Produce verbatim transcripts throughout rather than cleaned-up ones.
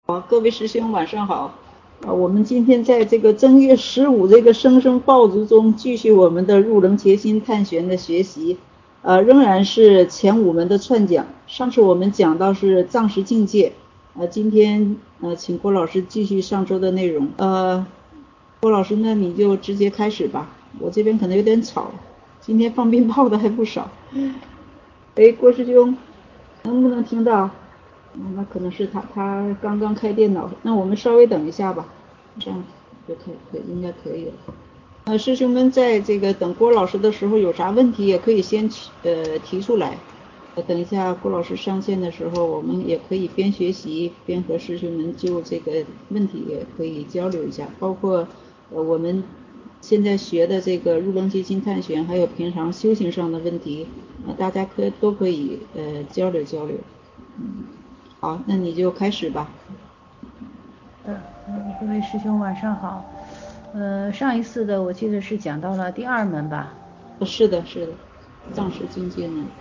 好，各位师兄晚上好。啊，我们今天在这个正月十五这个生生爆竹中继续我们的入楞伽心探玄的学习，呃，仍然是前五门的串讲。上次我们讲到是藏识境界，呃，今天呃请郭老师继续上周的内容。呃，郭老师，那你就直接开始吧，我这边可能有点吵，今天放鞭炮的还不少。哎，郭师兄，能不能听到？嗯，那可能是他他刚刚开电脑，那我们稍微等一下吧，这样就可以可以应该可以了。呃，师兄们在这个等郭老师的时候有啥问题也可以先提呃提出来，呃等一下郭老师上线的时候，我们也可以边学习边和师兄们就这个问题也可以交流一下，包括呃我们现在学的这个入楞伽心探玄，还有平常修行上的问题，呃大家可都可以呃交流交流。嗯。好，那你就开始吧。 嗯，各位师兄晚上好。呃，上一次的我记得是讲到了第二门吧？ 是的，是的，藏识境界呢。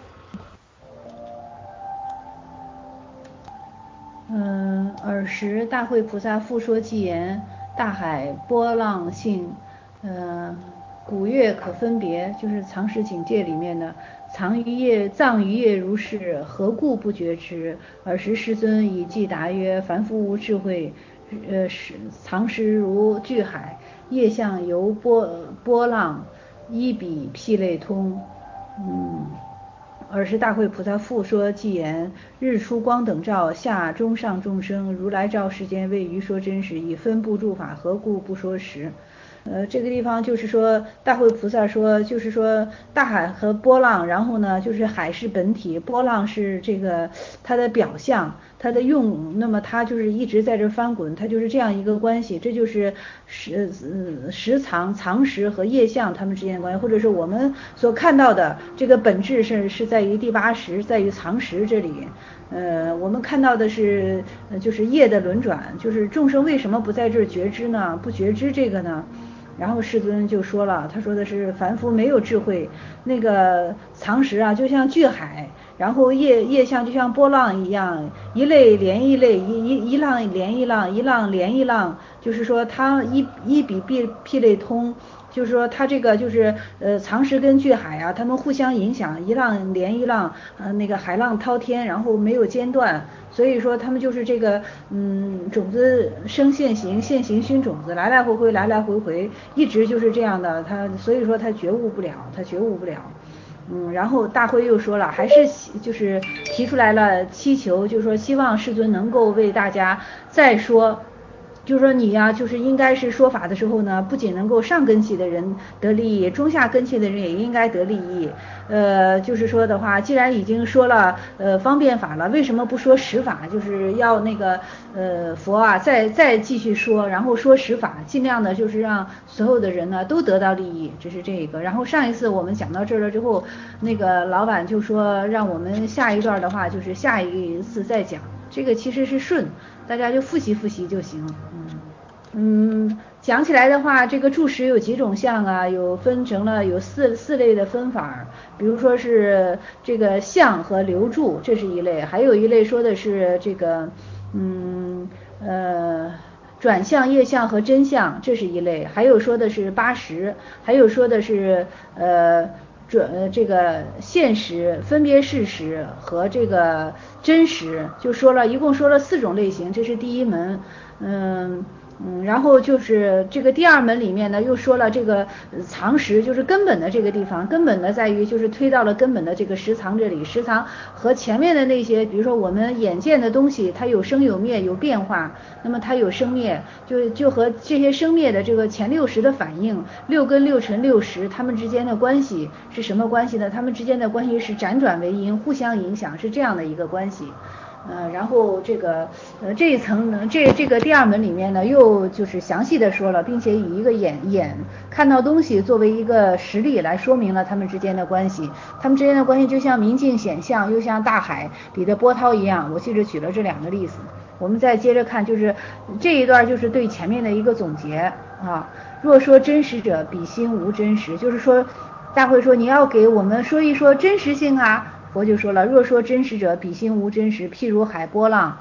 嗯，尔时大慧菩萨复说偈言：大海波浪性，呃，古月可分别，就是藏识境界里面的藏于业，藏于业如是，何故不觉知？尔时世尊以偈答曰：凡夫无智慧，呃，是藏识如巨海，业相由波波浪，依彼譬类通。嗯。尔时大慧菩萨复说偈言：日出光等照，下中上众生，如来照世间，为于说真实，以分布诸法，何故不说实？呃，这个地方就是说，大慧菩萨说，就是说大海和波浪，然后呢，就是海是本体，波浪是这个它的表象，它的用，那么它就是一直在这翻滚，它就是这样一个关系，这就是实呃实藏藏识和业相它们之间的关系，或者是我们所看到的这个本质是是在于第八识，在于藏识这里。呃，我们看到的是，呃，就是业的轮转，就是众生为什么不在这儿觉知呢？不觉知这个呢？然后世尊就说了，他说的是凡夫没有智慧，那个藏识啊，就像巨海，然后业业相就像波浪一样，一类连一类，一一一浪连一浪，一浪连一浪，就是说它一一比譬譬类通。就是说它这个就是呃藏识跟巨海啊，它们互相影响，一浪连一浪，呃那个海浪滔天，然后没有间断，所以说他们就是这个嗯种子生现行，现行熏种子，来来回回来来回回，一直就是这样的，他所以说他觉悟不了，他觉悟不了。嗯，然后大会又说了，还是就是提出来了祈求，就是说希望世尊能够为大家再说。就是说你呀、啊，就是应该是说法的时候呢，不仅能够上根器的人得利益，中下根器的人也应该得利益。呃，就是说的话，既然已经说了呃方便法了，为什么不说实法？就是要那个呃佛啊，再再继续说，然后说实法，尽量的就是让所有的人呢都得到利益，这是这个。然后上一次我们讲到这儿了之后，那个老板就说让我们下一段的话就是下一次再讲，这个其实是顺。大家就复习复习就行。嗯嗯，讲起来的话，这个注释有几种相啊，有分成了有四四类的分法，比如说是这个相和流注，这是一类，还有一类说的是这个嗯呃转向、业相和真相，这是一类，还有说的是八识，还有说的是呃。准呃这个现实、分别事实和这个真实，就说了一共说了四种类型，这是第一门。嗯嗯，然后就是这个第二门里面呢，又说了这个藏识，就是根本的这个地方，根本的在于就是推到了根本的这个实藏这里，实藏和前面的那些，比如说我们眼见的东西，它有生有灭有变化，那么它有生灭，就就和这些生灭的这个前六识的反应，六根六尘六识它们之间的关系是什么关系呢？它们之间的关系是辗转为因，互相影响，是这样的一个关系。呃，然后这个呃这一层呢，这这个第二门里面呢，又就是详细的说了，并且以一个眼眼看到东西作为一个实例来说明了他们之间的关系。他们之间的关系就像明镜显相，又像大海里的波涛一样。我记着举了这两个例子。我们再接着看，就是这一段就是对前面的一个总结啊。若说真实者，彼心无真实，就是说大会说你要给我们说一说真实性啊。佛就说了，若说真实者，彼心无真实，譬如海波浪，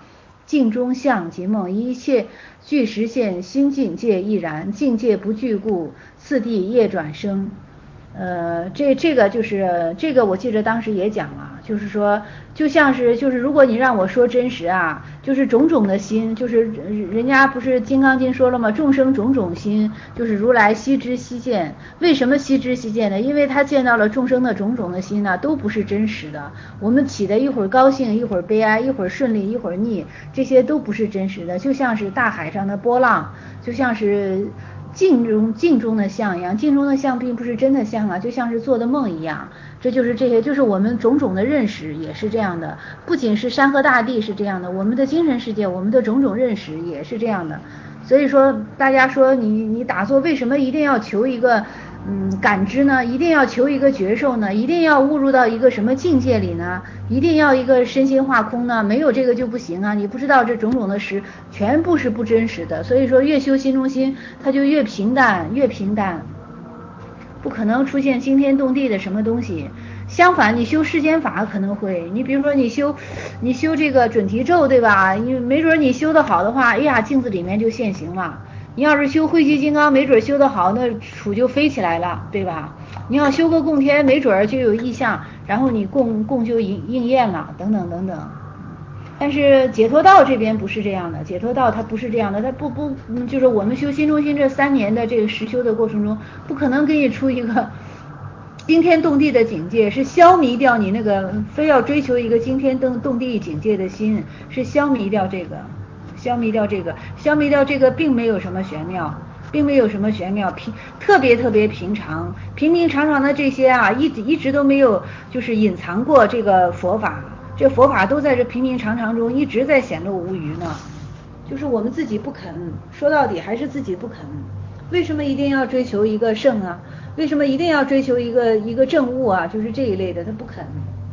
境中相即梦，一切具实现，心境界亦然。境界不具故，次第业转生。呃，这这个就是这个，我记得当时也讲了，就是说，就像是就是如果你让我说真实啊，就是种种的心，就是人家不是《金刚经》说了吗？众生种种心，就是如来悉知悉见。为什么悉知悉见呢？因为他见到了众生的种种的心呢，都不是真实的。我们起的一会儿高兴，一会儿悲哀，一会儿顺利，一会儿逆，这些都不是真实的，就像是大海上的波浪，就像是镜中镜中的像一样，镜中的像并不是真的像啊，就像是做的梦一样。这就是这些，就是我们种种的认识也是这样的，不仅是山河大地是这样的，我们的精神世界，我们的种种认识也是这样的。所以说，大家说你你打坐为什么一定要求一个嗯感知呢？一定要求一个觉受呢？一定要误入到一个什么境界里呢？一定要一个身心化空呢？没有这个就不行啊！你不知道这种种的实全部是不真实的。所以说，越修心中心，它就越平淡，越平淡，不可能出现惊天动地的什么东西。相反，你修世间法可能会，你比如说你修，你修这个准提咒，对吧？你没准你修得好的话，哎呀，镜子里面就现形了。你要是修慧聚金刚，没准修得好，那杵就飞起来了，对吧？你要修个供天，没准就有异象，然后你供供就应应验了，等等等等。但是解脱道这边不是这样的，解脱道它不是这样的，它不不，就是我们修心中心这三年的这个实修的过程中，不可能给你出一个惊天动地的境界，是消弭掉你那个非要追求一个惊天动动地境界的心，是消弭掉这个，消弭掉这个，消弭掉这个，并没有什么玄妙，并没有什么玄妙，平特别特别平常，平平常常的这些啊，一直一直都没有就是隐藏过这个佛法，这佛法都在这平平常常中一直在显露无余呢，就是我们自己不肯，说到底还是自己不肯。为什么一定要追求一个圣啊？为什么一定要追求一个一个正悟啊？就是这一类的，他不肯。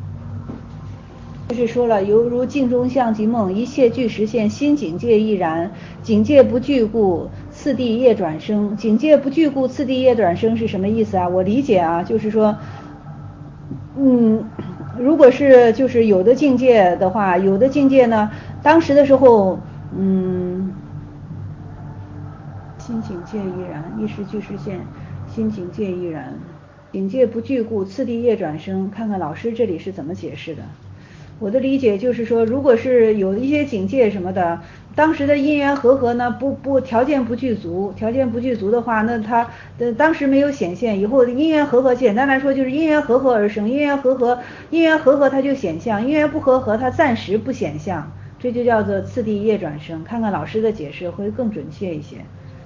就是说了，犹如镜中相即梦，一切具实现，心境界亦然。境界不具故，次第业转生。境界不具故，次第业转生是什么意思啊？我理解啊，就是说，嗯，如果是就是有的境界的话，有的境界呢，当时的时候，嗯。心境界亦然，一时具实现，心境界亦然。境界不具故，次第业转生。看看老师这里是怎么解释的。我的理解就是说，如果是有一些境界什么的，当时的因缘和合呢，不不条件不具足，条件不具足的话，那他呃当时没有显现，以后因缘和合，简单来说就是因缘和合而生，因缘和合，因缘和合它就显象，因缘不和合它暂时不显象，这就叫做次第业转生。看看老师的解释会更准确一些。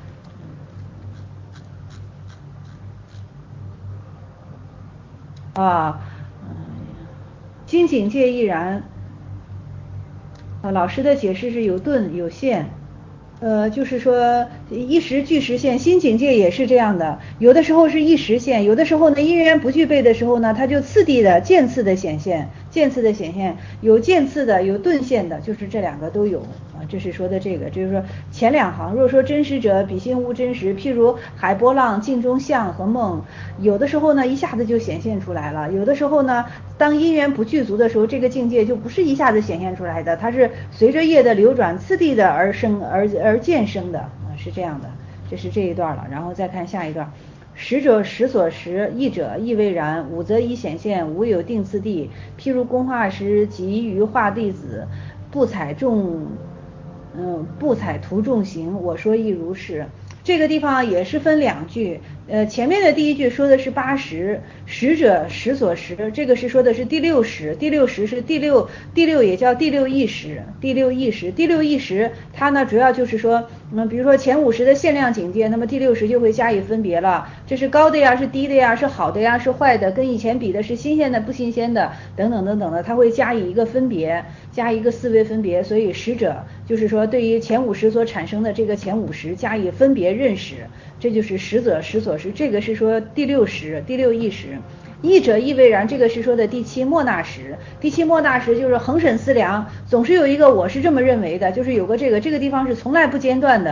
啊，心境界亦然。啊，老师的解释是有顿有现，呃，就是说一时具实现，心境界也是这样的，有的时候是一时现，有的时候呢因缘不具备的时候呢，它就次第的渐次的显现，渐次的显现，有渐次的，有顿现的，就是这两个都有啊。这是说的这个，就是说前两行，若说真实者，彼心无真实，譬如海波浪、镜中相和梦，有的时候呢一下子就显现出来了，有的时候呢当因缘不具足的时候，这个境界就不是一下子显现出来的，它是随着业的流转，次第的而生而而渐生的啊，是这样的。这是这一段了，然后再看下一段。实者实所实，义者亦未然。五则以显现，无有定次第。譬如工画师及于画弟子，不采众，嗯，不采图众行。我说亦如是。这个地方也是分两句，呃，前面的第一句说的是八十，十者十所实，这个是说的是第六识，第六识是第六，第六也叫第六意识，第六意识，第六意识，它呢主要就是说，嗯，比如说前五十的限量境界，那么第六识就会加以分别了，这是高的呀，是低的呀，是好的呀，是坏的，跟以前比的是新鲜的不新鲜的，等等等等的，它会加以一个分别，加一个思维分别，所以识者就是说对于前五十所产生的这个前五十加以分别认识，这就是识者识所识，这个是说第六识，第六意识。义者亦未然，这个是说的第七莫那识，第七莫那识就是恒审思量，总是有一个我是这么认为的，就是有个这个这个地方是从来不间断的，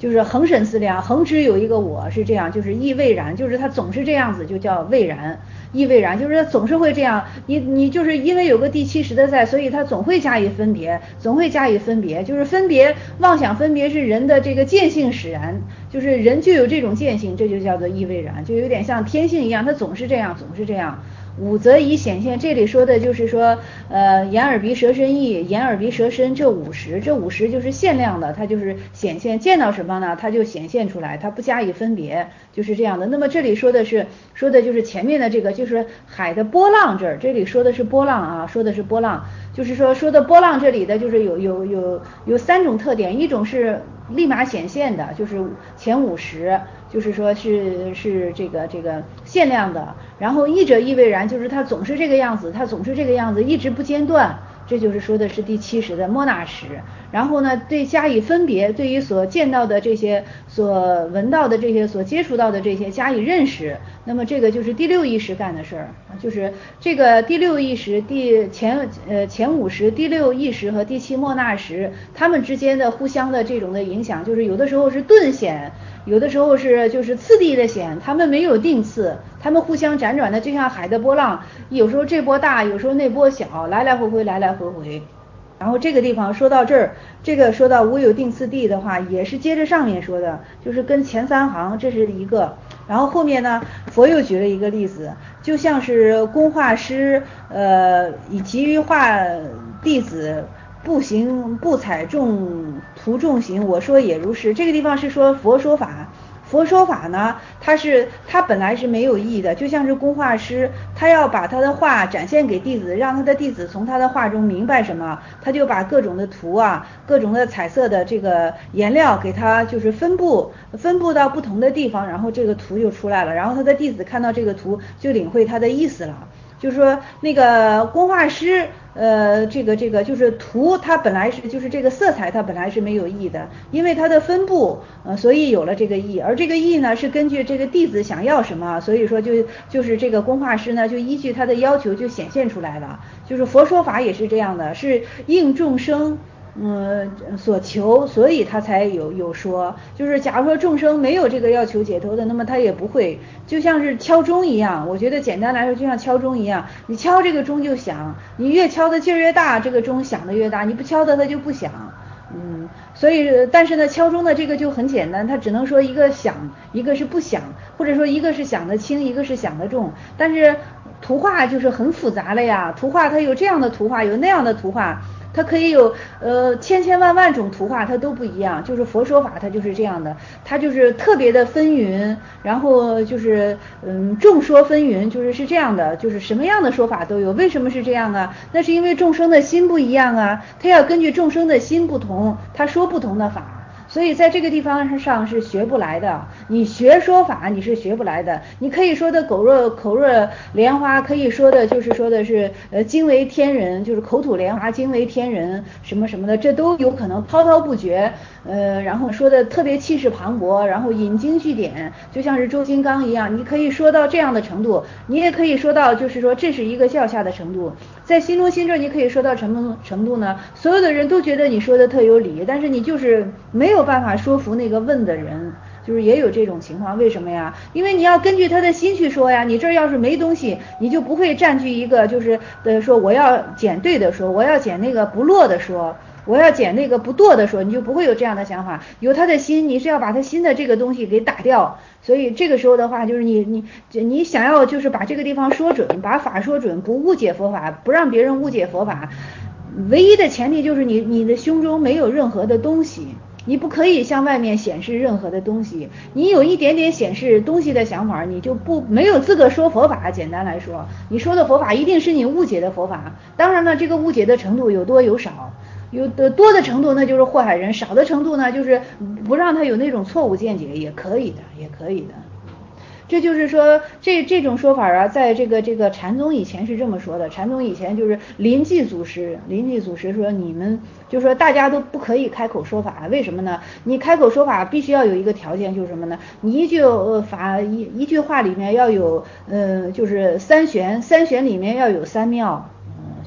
就是恒审思量，恒只有一个我是这样，就是亦未然，就是他总是这样子，就叫未然，亦未然，就是他总是会这样。你你就是因为有个第七识的在，所以他总会加以分别，总会加以分别，就是分别妄想分别是人的这个见性使然，就是人就有这种见性，这就叫做亦未然，就有点像天性一样，他总是这样，总是这样。五则以显现，这里说的就是说，呃，眼耳鼻舌身意，眼耳鼻舌身这五识，这五识就是限量的，它就是显现，见到什么呢，它就显现出来，它不加以分别，就是这样的。那么这里说的是，说的就是前面的这个，就是海的波浪这儿，这里说的是波浪啊，说的是波浪，就是说说的波浪这里的就是有有有有三种特点，一种是立马显现的，就是前五识。就是说是是这个这个限量的，然后亦者亦未然，就是它总是这个样子，它总是这个样子，一直不间断，这就是说的是第七识的莫那识。然后呢，对加以分别，对于所见到的这些、所闻到的这些、所接触到的这些加以认识，那么这个就是第六意识干的事儿，就是这个第六意识、第前呃前五识、第六意识和第七莫那识，它们之间的互相的这种的影响，就是有的时候是顿显。有的时候是就是次第的显，他们没有定次，他们互相辗转的，就像海的波浪，有时候这波大，有时候那波小，来来回回，来来回回。然后这个地方说到这儿，这个说到无有定次第的话，也是接着上面说的，就是跟前三行这是一个。然后后面呢，佛又举了一个例子，就像是工画师，呃，以急于画弟子。不行不采众徒众行，我说也如是。这个地方是说佛说法，佛说法呢，它是它本来是没有意义的，就像是工画师，他要把他的画展现给弟子，让他的弟子从他的画中明白什么，他就把各种的图啊，各种的彩色的这个颜料给他就是分布分布到不同的地方，然后这个图就出来了，然后他的弟子看到这个图就领会他的意思了。就是说那个工画师，呃，这个这个就是图，它本来是就是这个色彩，它本来是没有意的，因为它的分布，呃，所以有了这个意，而这个意呢是根据这个弟子想要什么，所以说就就是这个工画师呢就依据他的要求就显现出来了，就是佛说法也是这样的，是应众生。嗯，所求，所以他才有有说，就是假如说众生没有这个要求解脱的，那么他也不会，就像是敲钟一样，我觉得简单来说就像敲钟一样，你敲这个钟就响，你越敲的劲儿越大，这个钟响的越大，你不敲的它就不响。嗯，所以但是呢，敲钟的这个就很简单，它只能说一个响，一个是不响，或者说一个是响的轻，一个是响的重，但是图画就是很复杂了呀，图画它有这样的图画，有那样的图画。它可以有呃千千万万种图画，它都不一样，就是佛说法它就是这样的，它就是特别的纷纭，然后就是嗯众说纷纭，就是是这样的，就是什么样的说法都有。为什么是这样啊？那是因为众生的心不一样啊，他要根据众生的心不同，他说不同的法。所以在这个地方上是学不来的，你学说法你是学不来的。你可以说的口若口若莲花，可以说的就是说的是呃惊为天人，就是口吐莲花惊为天人什么什么的，这都有可能滔滔不绝，呃然后说的特别气势磅礴，然后引经据典，就像是周金刚一样，你可以说到这样的程度，你也可以说到就是说这是一个教下的程度。在心中心这你可以说到什么程度呢？所有的人都觉得你说的特有理，但是你就是没有办法说服那个问的人，就是也有这种情况。为什么呀？因为你要根据他的心去说呀，你这儿要是没东西，你就不会占据一个就是呃说我要捡对的说，我要捡那个不落的说，我要捡那个不堕的说，你就不会有这样的想法。有他的心，你是要把他心的这个东西给打掉，所以这个时候的话，就是你你你想要就是把这个地方说准，把法说准，不误解佛法，不让别人误解佛法，唯一的前提就是你你的胸中没有任何的东西，你不可以向外面显示任何的东西，你有一点点显示东西的想法，你就不没有资格说佛法。简单来说，你说的佛法一定是你误解的佛法，当然了，这个误解的程度有多有少。有的多的程度那就是祸害人，少的程度呢就是不让他有那种错误见解，也可以的，也可以的。这就是说这这种说法啊，在这个这个禅宗以前是这么说的，禅宗以前就是临济祖师，临济祖师说你们就说大家都不可以开口说法，为什么呢？你开口说法必须要有一个条件，就是什么呢？你一句呃法一一句话里面要有呃就是三玄，三玄里面要有三妙。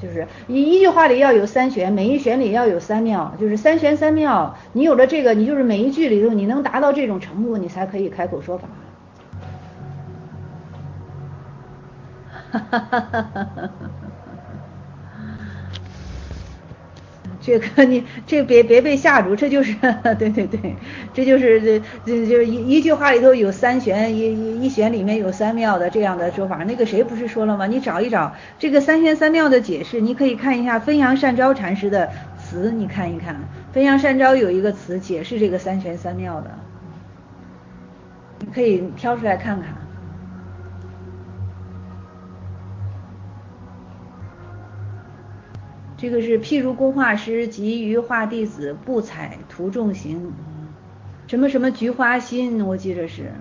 就是一一句话里要有三玄，每一玄里要有三妙，就是三玄三妙。你有了这个，你就是每一句里头你能达到这种程度，你才可以开口说法。哈哈哈哈哈哈！这个你这别别被吓住，这就是对对对，这就是这这就是一一句话里头有三玄，一一玄里面有三妙的这样的说法。那个谁不是说了吗？你找一找这个三玄三妙的解释，你可以看一下汾阳善昭禅师的词，你看一看，汾阳善昭有一个词解释这个三玄三妙的，你可以挑出来看看。这个是譬如工画师急于画弟子不采图重行，什么什么菊花心，我记着是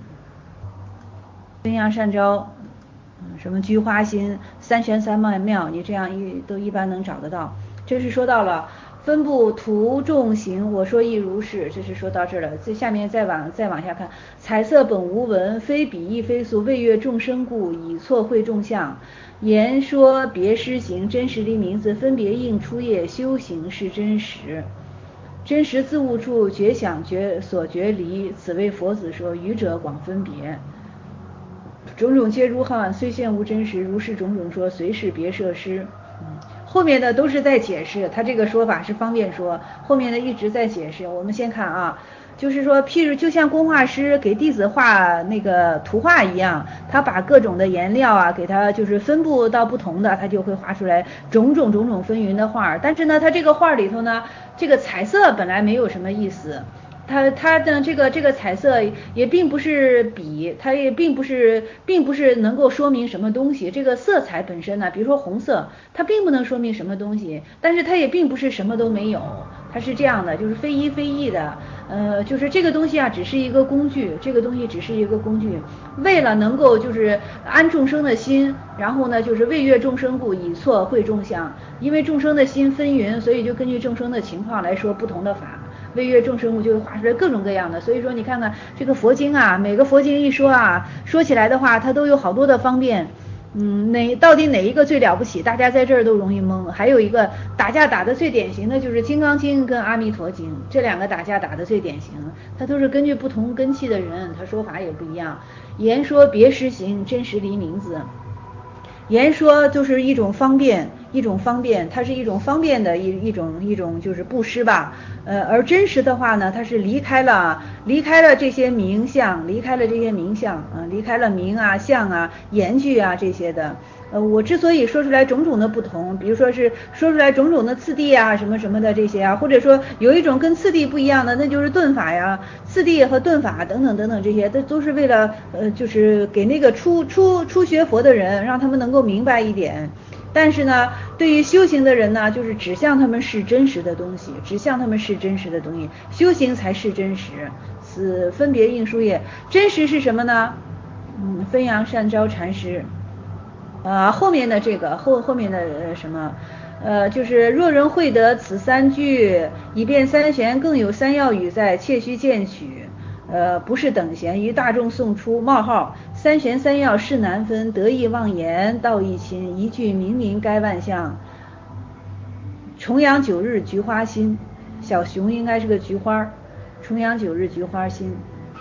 汾阳善昭，什么菊花心三玄三妙，你这样一都一般能找得到。这是说到了分布图重行，我说亦如是，这是说到这儿了。这下面再往再往下看，彩色本无文，非比亦非素，未阅众生故，以错会众相。言说别施行，真实离名字，分别应出业，修行是真实。真实自悟处，觉想觉所觉离，此为佛子说，愚者广分别。种种皆如幻，虽现无真实，如是种种说，随是别设施。嗯，后面的都是在解释，他这个说法是方便说，后面的一直在解释。我们先看啊，就是说，譬如就像工画师给弟子画那个图画一样，他把各种的颜料啊，给他就是分布到不同的，他就会画出来种种种种纷纭的画。但是呢，他这个画里头呢，这个彩色本来没有什么意思。它它的这个这个彩色也并不是笔，它也并不是并不是能够说明什么东西。这个色彩本身呢，比如说红色，它并不能说明什么东西，但是它也并不是什么都没有，它是这样的，就是非一非异的。呃，就是这个东西啊，只是一个工具，这个东西只是一个工具，为了能够就是安众生的心，然后呢，就是为悦众生故，以错会众相。因为众生的心纷纭，所以就根据众生的情况来说不同的法。为悦众生故就会画出来各种各样的，所以说你看看这个佛经啊，每个佛经一说啊，说起来的话，它都有好多的方便。嗯，哪到底哪一个最了不起？大家在这儿都容易懵。还有一个打架打的最典型的就是《金刚经》跟《阿弥陀经》，这两个打架打的最典型，它都是根据不同根器的人，他说法也不一样。言说别施行，真实离名字。言说就是一种方便，一种方便，它是一种方便的一一种一种就是布施吧，呃，而真实的话呢，它是离开了离开了这些名相，离开了这些名相，啊、呃，离开了名啊、相啊、言句啊这些的。呃，我之所以说出来种种的不同，比如说是说出来种种的次第啊，什么什么的这些啊，或者说有一种跟次第不一样的，那就是顿法呀，次第和顿法等等等等这些，都都是为了呃，就是给那个初初初学佛的人，让他们能够明白一点。但是呢，对于修行的人呢，就是指向他们是真实的东西，指向他们是真实的东西，修行才是真实。此分别应书也，真实是什么呢？嗯，汾阳善昭禅师。呃，后面的这个后后面的呃什么，呃，就是若人会得此三句，以辨三玄，更有三要语在，切须见取。呃，不是等闲，于大众诵出冒号，三玄三要是难分，得意忘言，道义亲，一句明明该万象。重阳九日菊花心，小熊应该是个菊花，重阳九日菊花心。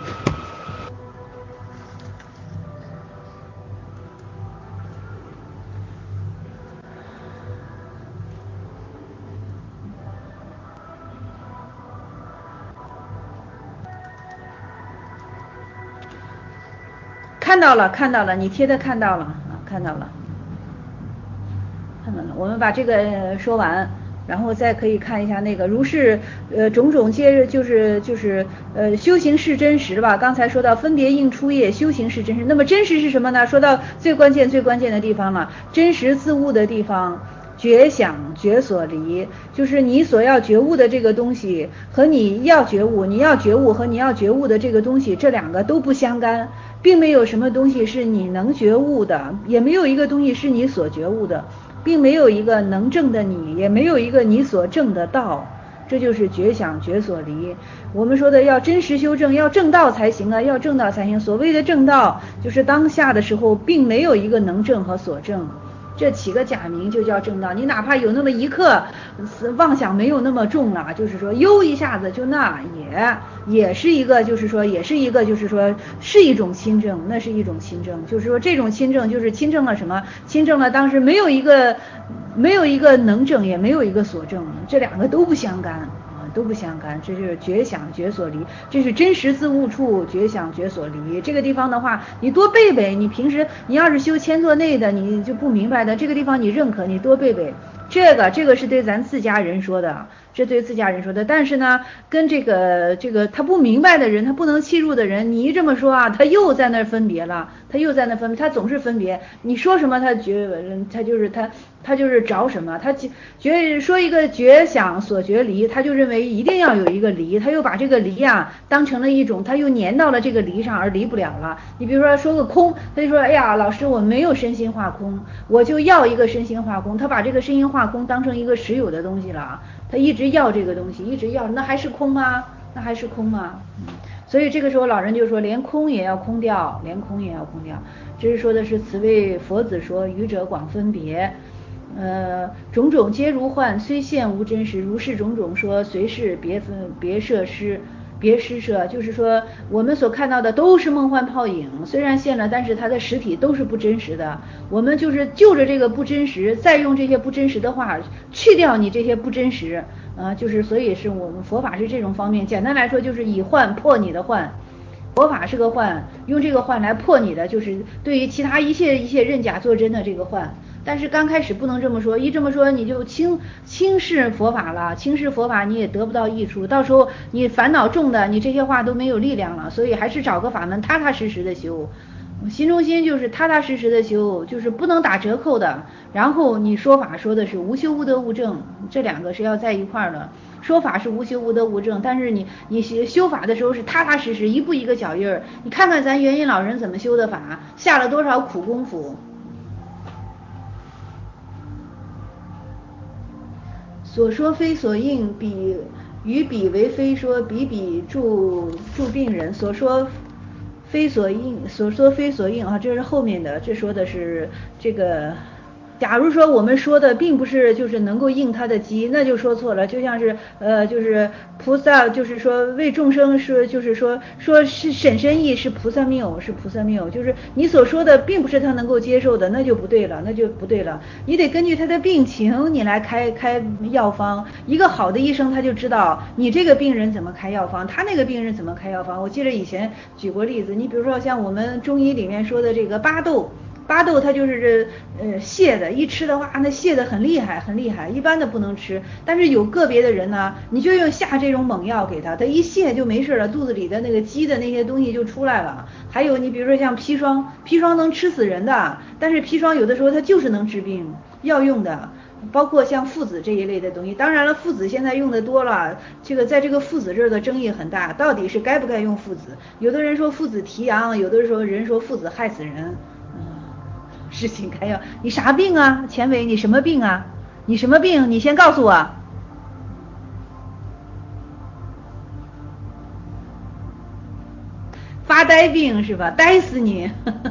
看到了，看到了，你贴的看到了啊，看到了，看到了。我们把这个说完，然后再可以看一下那个如是呃种种皆就是就是呃修行是真实吧。刚才说到分别应出业，修行是真实。那么真实是什么呢？说到最关键最关键的地方了，真实自悟的地方。觉想觉所离，就是你所要觉悟的这个东西和你要觉悟，你要觉悟和你要觉悟的这个东西，这两个都不相干，并没有什么东西是你能觉悟的，也没有一个东西是你所觉悟的，并没有一个能证的你，也没有一个你所证的道。这就是觉想觉所离。我们说的要真实修正，要正道才行啊，要正道才行。所谓的正道，就是当下的时候并没有一个能证和所证。 这起个假名就叫正道。你哪怕有那么一刻妄想没有那么重了，就是说悠一下子就那也也是一个，就是说也是一个，就是说是一种亲政，那是一种亲政，就是说这种亲政就是亲政了什么？亲政了当时没有一个没有一个能政，也没有一个所政，这两个都不相干。都不相干，这就是觉想觉所离，这是真实自悟处，觉想觉所离。这个地方的话，你多背背，你平时你要是修千作内的，你就不明白的。这个地方你认可，你多背背。这个这个是对咱自家人说的，这对自家人说的。但是呢，跟这个这个他不明白的人，他不能契入的人，你一这么说啊，他又在那分别了，他又在那分别，他总是分别。你说什么，他觉他就是他。他就是找什么，他觉说一个觉想所觉离，他就认为一定要有一个离，他又把这个离啊当成了一种，他又粘到了这个离上而离不了了。你比如说说个空，他就说哎呀老师我没有身心化空，我就要一个身心化空，他把这个身心化空当成一个实有的东西了，他一直要这个东西，一直要，那还是空吗？那还是空吗？嗯，所以这个时候老人就说连空也要空掉，连空也要空掉。这是说的是此谓佛子说愚者广分别。呃，种种皆如幻，虽现无真实。如是种种说，随是别分别设施，别施设，就是说我们所看到的都是梦幻泡影，虽然现了，但是它的实体都是不真实的。我们就是就着这个不真实，再用这些不真实的话去掉你这些不真实，呃，就是所以是我们佛法是这种方面。简单来说，就是以幻破你的幻。佛法是个幻，用这个幻来破你的，就是对于其他一切一切认假作真的这个幻。但是刚开始不能这么说，一这么说你就轻轻视佛法了，轻视佛法你也得不到益处，到时候你烦恼重的，你这些话都没有力量了。所以还是找个法门踏踏实实的修，心中心就是踏踏实实的修，就是不能打折扣的。然后你说法说的是无修无得无证，这两个是要在一块儿的。说法是无修无得无证，但是你你修法的时候是踏踏实实，一步一个脚印儿。你看看咱元音老人怎么修的法，下了多少苦功夫。所说非所应，彼与彼为非说，彼彼助助病人。所说非所应，所说非所应啊，这是后面的，这说的是这个。假如说我们说的并不是就是能够应他的机，那就说错了。就像是呃，就是菩萨，就是说为众生说，就是说说是审身意是菩萨谬，是菩萨谬，就是你所说的并不是他能够接受的，那就不对了，那就不对了。你得根据他的病情，你来开开药方。一个好的医生他就知道你这个病人怎么开药方，他那个病人怎么开药方。我记得以前举过例子，你比如说像我们中医里面说的这个巴豆。巴豆它就是这呃泻的，一吃的话那泻的很厉害很厉害，一般的不能吃。但是有个别的人呢，你就用下这种猛药给他，他一泻就没事了，肚子里的那个积的那些东西就出来了。还有你比如说像砒霜，砒霜能吃死人的，但是砒霜有的时候它就是能治病，药用的。包括像附子这一类的东西，当然了，附子现在用的多了，这个在这个附子这儿的争议很大，到底是该不该用附子？有的人说附子提阳，有的时候人说附子害死人。事情开药，你啥病啊？钱伟，你什么病啊？你什么病？你先告诉我。发呆病是吧？呆死你！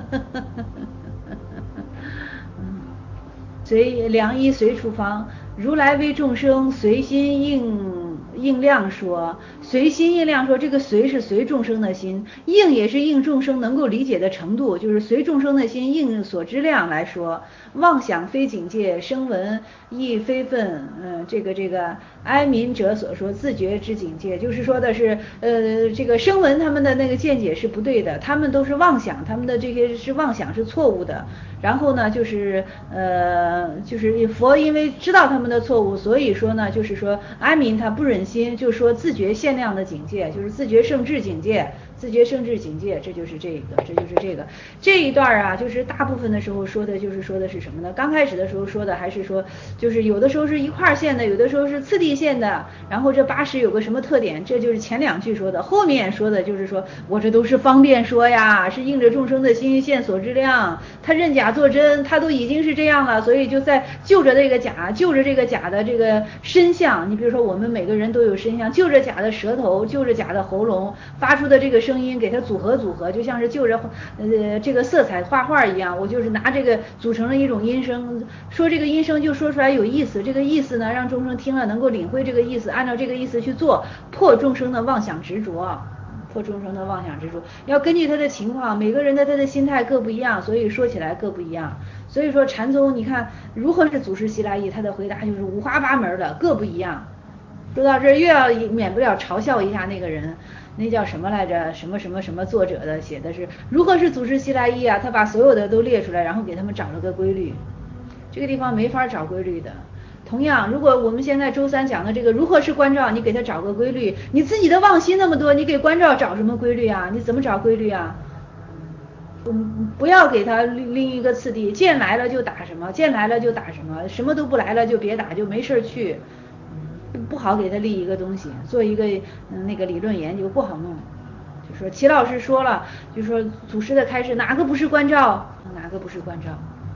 随良医随处方，如来为众生随心应应量说，随心应量说，这个随是随众生的心，应也是应众生能够理解的程度，就是随众生的心应所知量来说。妄想非警戒，声闻亦非分，嗯，这个这个哀民者所说自觉之警戒，就是说的是呃这个声闻他们的那个见解是不对的，他们都是妄想，他们的这些是妄想是错误的。然后呢就是呃就是佛因为知道他们的错误，所以说呢就是说哀民他不忍心，就说自觉限量的警戒，就是自觉圣智警戒，自觉圣智警戒，这就是这个这就是这个这一段啊，就是大部分的时候说的就是说的是什么呢？刚开始的时候说的还是说就是有的时候是一块线的，有的时候是次第线的，然后这八识有个什么特点，这就是前两句说的。后面说的就是说我这都是方便说呀，是应着众生的心现所知量，他认假做真，他都已经是这样了，所以就在就着这个假，就着这个假的这个身相，你比如说我们每个人都有身相，就着假的舌头，就着假的喉咙发出的这个声音，给它组合组合，就像是就着呃这个色彩画画一样，我就是拿这个组成了一种音声，说这个音声就说出来有意思，这个意思呢让众生听了能够领会这个意思，按照这个意思去做，破众生的妄想执着。破众生的妄想之处，要根据他的情况，每个人的他的心态各不一样，所以说起来各不一样。所以说禅宗，你看如何是祖师西来意，他的回答就是五花八门的，各不一样。说到这儿，又要免不了嘲笑一下那个人，那叫什么来着？什么什么什么作者的写的是如何是祖师西来意啊？他把所有的都列出来，然后给他们找了个规律。这个地方没法找规律的。同样，如果我们现在周三讲的这个如何是观照，你给他找个规律，你自己的妄心那么多，你给观照找什么规律啊？你怎么找规律啊？嗯，不要给他另一个次第，剑来了就打什么，剑来了就打什么，什么都不来了就别打，就没事去，不好给他立一个东西，做一个嗯那个理论研究不好弄。就说齐老师说了，就说祖师的开示哪个不是观照，哪个不是观照。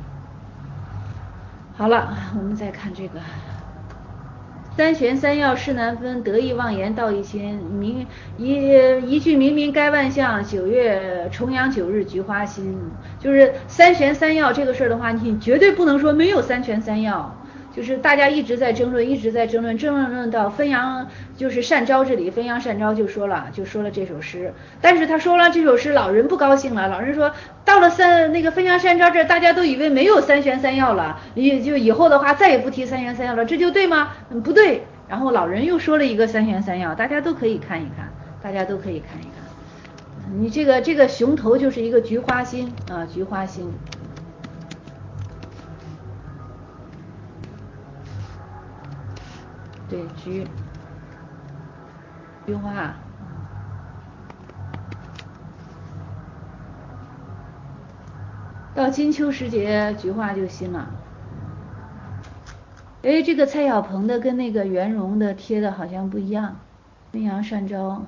好了，我们再看这个三玄三要事难分，得意妄言道一千，明一一句明明该万象，九月重阳九日菊花心。就是三玄三要这个事儿的话，你绝对不能说没有三玄三要。就是大家一直在争论，一直在争论，争论论到汾阳就是善昭这里，汾阳善昭就说了，就说了这首诗。但是他说了这首诗，老人不高兴了，老人说到了三那个汾阳善昭这儿，大家都以为没有三玄三要了，也就以后的话再也不提三玄三要了，这就对吗？嗯，不对。然后老人又说了一个三玄三要，大家都可以看一看，大家都可以看一看。你这个这个熊头就是一个菊花心啊，菊花心。对，菊菊花，到金秋时节菊花就新了。哎，这个蔡小鹏的跟那个袁荣的贴的好像不一样。汾阳善昭，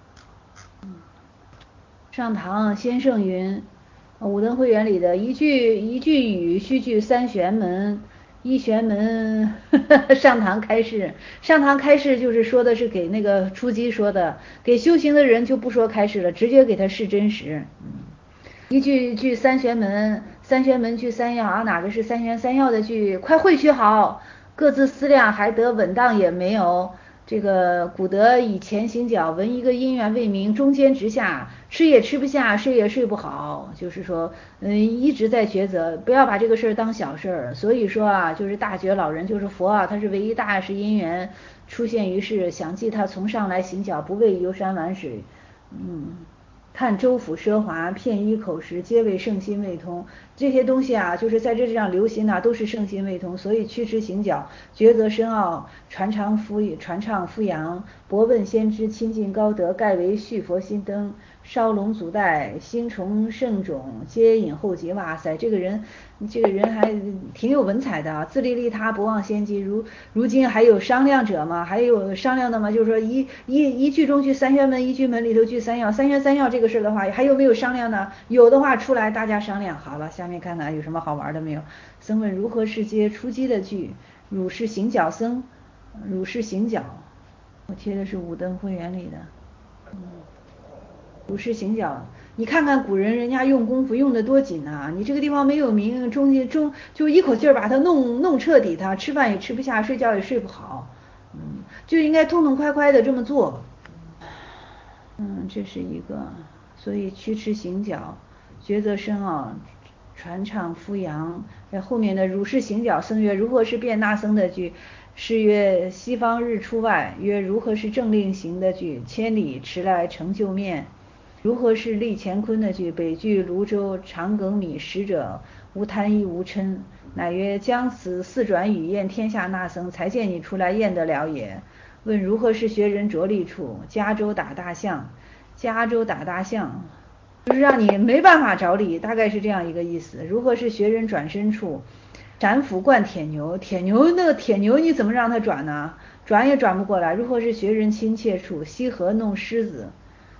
上堂先圣云，五灯会元里的一句一句语须具三玄门。一玄门呵呵上堂开示，上堂开示就是说的是给那个初级说的，给修行的人就不说开示了，直接给他示真实。嗯，一句句三玄门，三玄门具三要啊，哪个是三玄三要的句？快会取好，各自思量，还得稳当也没有。这个古德以前行脚，闻一个因缘未明，中间直下，吃也吃不下，睡也睡不好，就是说，嗯，一直在抉择，不要把这个事儿当小事儿。所以说啊，就是大觉老人就是佛啊，他是唯一大是因缘出现于世，想记他从上来行脚，不为游山玩水，嗯。看州府奢华，片衣口食，皆为圣心未通。这些东西啊，就是在这上流行啊，都是圣心未通。所以屈持行脚，抉择深奥，传唱敷传唱敷扬，博问先知，亲近高德，盖为续佛心灯。烧龙祖代，星虫圣种，皆引后结。哇塞，这个人，这个人还挺有文采的啊！自利利他，不忘先机。如如今还有商量者吗？还有商量的吗？就是说一一一句中具三玄门，一句门里头具三要。三玄三要这个事的话，还有没有商量呢？有的话出来大家商量。好了，下面看看有什么好玩的没有？僧问如何是接出击的句？汝是行脚僧，汝是行脚。我贴的是五灯会元里的。嗯。汝是行脚，你看看古人人家用功夫用得多紧啊！你这个地方没有名，中间中就一口气儿把它弄弄彻底，它吃饭也吃不下，睡觉也睡不好，嗯，就应该痛痛快快的这么做。嗯，这是一个，所以屈持行脚，抉择深奥，传唱敷扬。在后面的汝是行脚僧曰：如何是辩那僧的句？是曰：西方日出外。曰：如何是正令行的句？千里驰来成就面。如何是立乾坤的句？北距泸州长庚米使者，无贪亦无嗔。乃曰：将此四转语验天下那僧，才见你出来验得了也。问如何是学人着力处？加州打大象。加州打大象就是让你没办法着力，大概是这样一个意思。如何是学人转身处？斩斧灌铁牛。铁牛那个铁牛你怎么让它转呢？转也转不过来。如何是学人亲切处？西河弄狮子。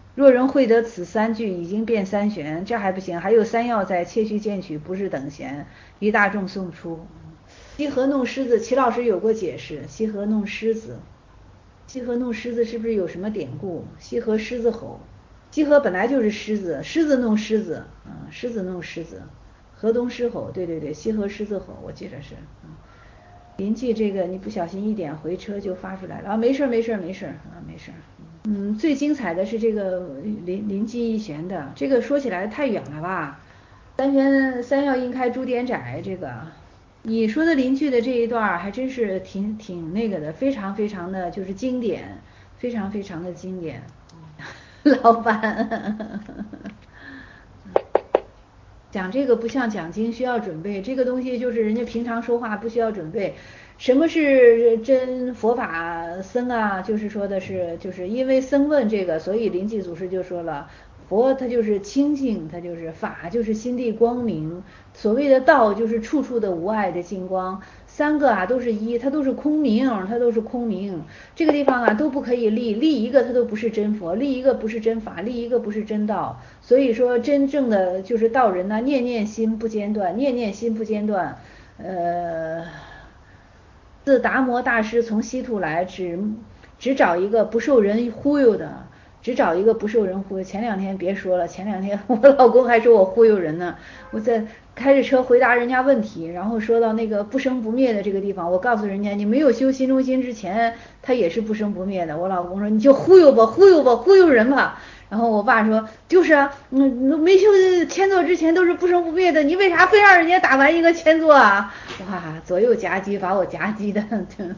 若人会得此三句，已经变三玄，这还不行，还有三要在，切须见取，不是等闲，于大众送出。西河弄狮子，齐老师有过解释。西河弄狮子，西河弄狮子是不是有什么典故？西河狮子吼，西河本来就是狮子，狮子弄狮子，嗯，狮子弄狮子，河东狮吼，对对对，西河狮子吼，我记得是。嗯，临记这个你不小心一点回车就发出来了啊，没事没事没事啊，没事。嗯，最精彩的是这个临临记一玄的，这个说起来太远了吧？三玄三要印开诸典窄，这个你说的邻居的这一段还真是挺挺那个的，非常非常的就是经典，非常非常的经典。老板讲这个不像讲经需要准备，这个东西就是人家平常说话不需要准备。什么是真佛法僧啊？就是说的是，就是因为僧问这个，所以临济祖师就说了，佛它就是清净，它就是法，就是心地光明。所谓的道就是处处的无碍的净光，三个啊都是一，它都是空明，它都是空明。这个地方啊都不可以立，立一个它都不是真佛，立一个不是真法，立一个不是真道。所以说真正的就是道人呢，念念心不间断，念念心不间断。呃，自达摩大师从西土来，只只找一个不受人忽悠的。只找一个不受人忽悠。前两天别说了，前两天我老公还说我忽悠人呢。我在开着车回答人家问题，然后说到那个不生不灭的这个地方，我告诉人家，你没有修心中心之前，它也是不生不灭的。我老公说你就忽悠吧，忽悠吧，忽悠人吧。然后我爸说就是啊，嗯，没修千座之前都是不生不灭的，你为啥非让人家打完一个千座啊？哇，左右夹击，把我夹击的。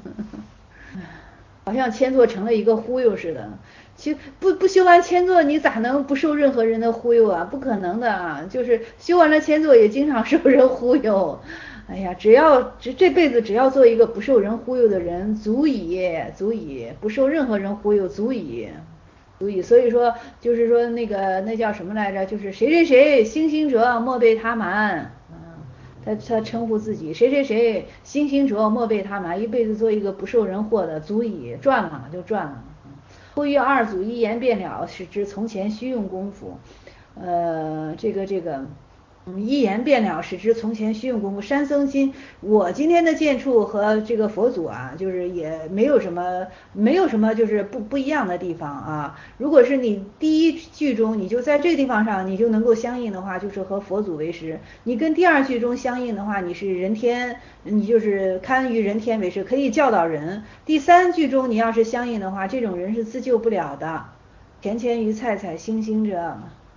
好像千座成了一个忽悠似的。其实不不修完千座，你咋能不受任何人的忽悠啊？不可能的啊！就是修完了千座，也经常受人忽悠。哎呀，只要这这辈子只要做一个不受人忽悠的人，足以足以不受任何人忽悠，足以足以。所以说，就是说那个那叫什么来着？就是谁谁谁星星者，莫被他瞒。他他称呼自己谁谁谁星星者，莫被他瞒，一辈子做一个不受人惑的，足以赚了就赚了。后遇二祖一言便了，使之从前须用功夫。呃，这个这个。嗯，一言便了，使之从前须用功夫。山僧心，我今天的见处和这个佛祖啊，就是也没有什么，没有什么就是不不一样的地方啊。如果是你第一句中你就在这个地方上你就能够相应的话，就是和佛祖为师；你跟第二句中相应的话，你是人天，你就是堪于人天为师，可以教导人。第三句中你要是相应的话，这种人是自救不了的。钱钱于菜菜星星者。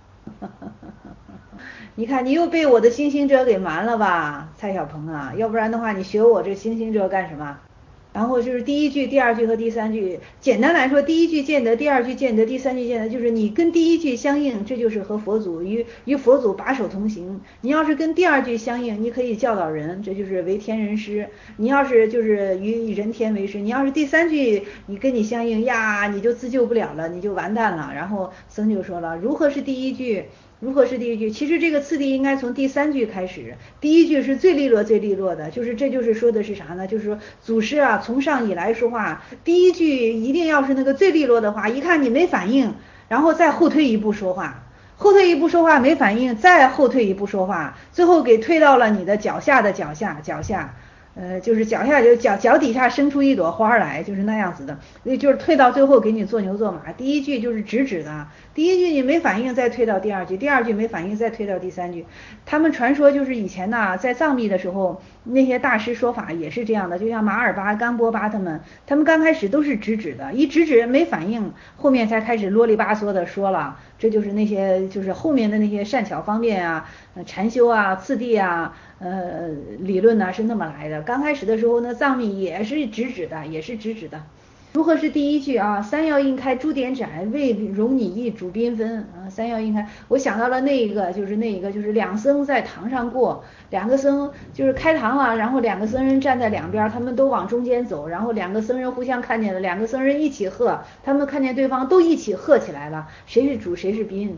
你看你又被我的星星者给瞒了吧，蔡小鹏啊，要不然的话你学我这星星者干什么？然后就是第一句、第二句和第三句，简单来说，第一句见得，第二句见得，第三句见得，就是你跟第一句相应，这就是和佛祖与与佛祖把手同行。你要是跟第二句相应，你可以教导人，这就是为天人师。你要是就是与人天为师，你要是第三句你跟你相应呀，你就自救不了了，你就完蛋了。然后僧就说了，如何是第一句？如何是第一句？其实这个次第应该从第三句开始，第一句是最利落最利落的，就是这就是说的是啥呢？就是说祖师啊从上以来说话，第一句一定要是那个最利落的话，一看你没反应，然后再后退一步说话，后退一步说话没反应，再后退一步说话，最后给推到了你的脚下的脚下脚下。呃，就是脚下就脚脚底下生出一朵花来，就是那样子的，那就是退到最后给你做牛做马。第一句就是直指的，第一句你没反应，再推到第二句，第二句没反应，再推到第三句。他们传说就是以前呢，在藏密的时候，那些大师说法也是这样的，就像马尔巴、甘波巴他们，他们刚开始都是直指的，一直指没反应，后面才开始啰里吧嗦的说了。这就是那些就是后面的那些善巧方便啊、禅修啊、次第啊、呃理论呢、啊、是那么来的。刚开始的时候呢，藏密也是直指的，也是直指的。如何是第一句啊？三要印开诸典窄，为容你意主缤纷啊！三要印开，我想到了那一个，就是那一个，就是两僧在堂上过，两个僧就是开堂了，然后两个僧人站在两边，他们都往中间走，然后两个僧人互相看见了，两个僧人一起喝，他们看见对方都一起喝起来了，谁是主谁是宾啊？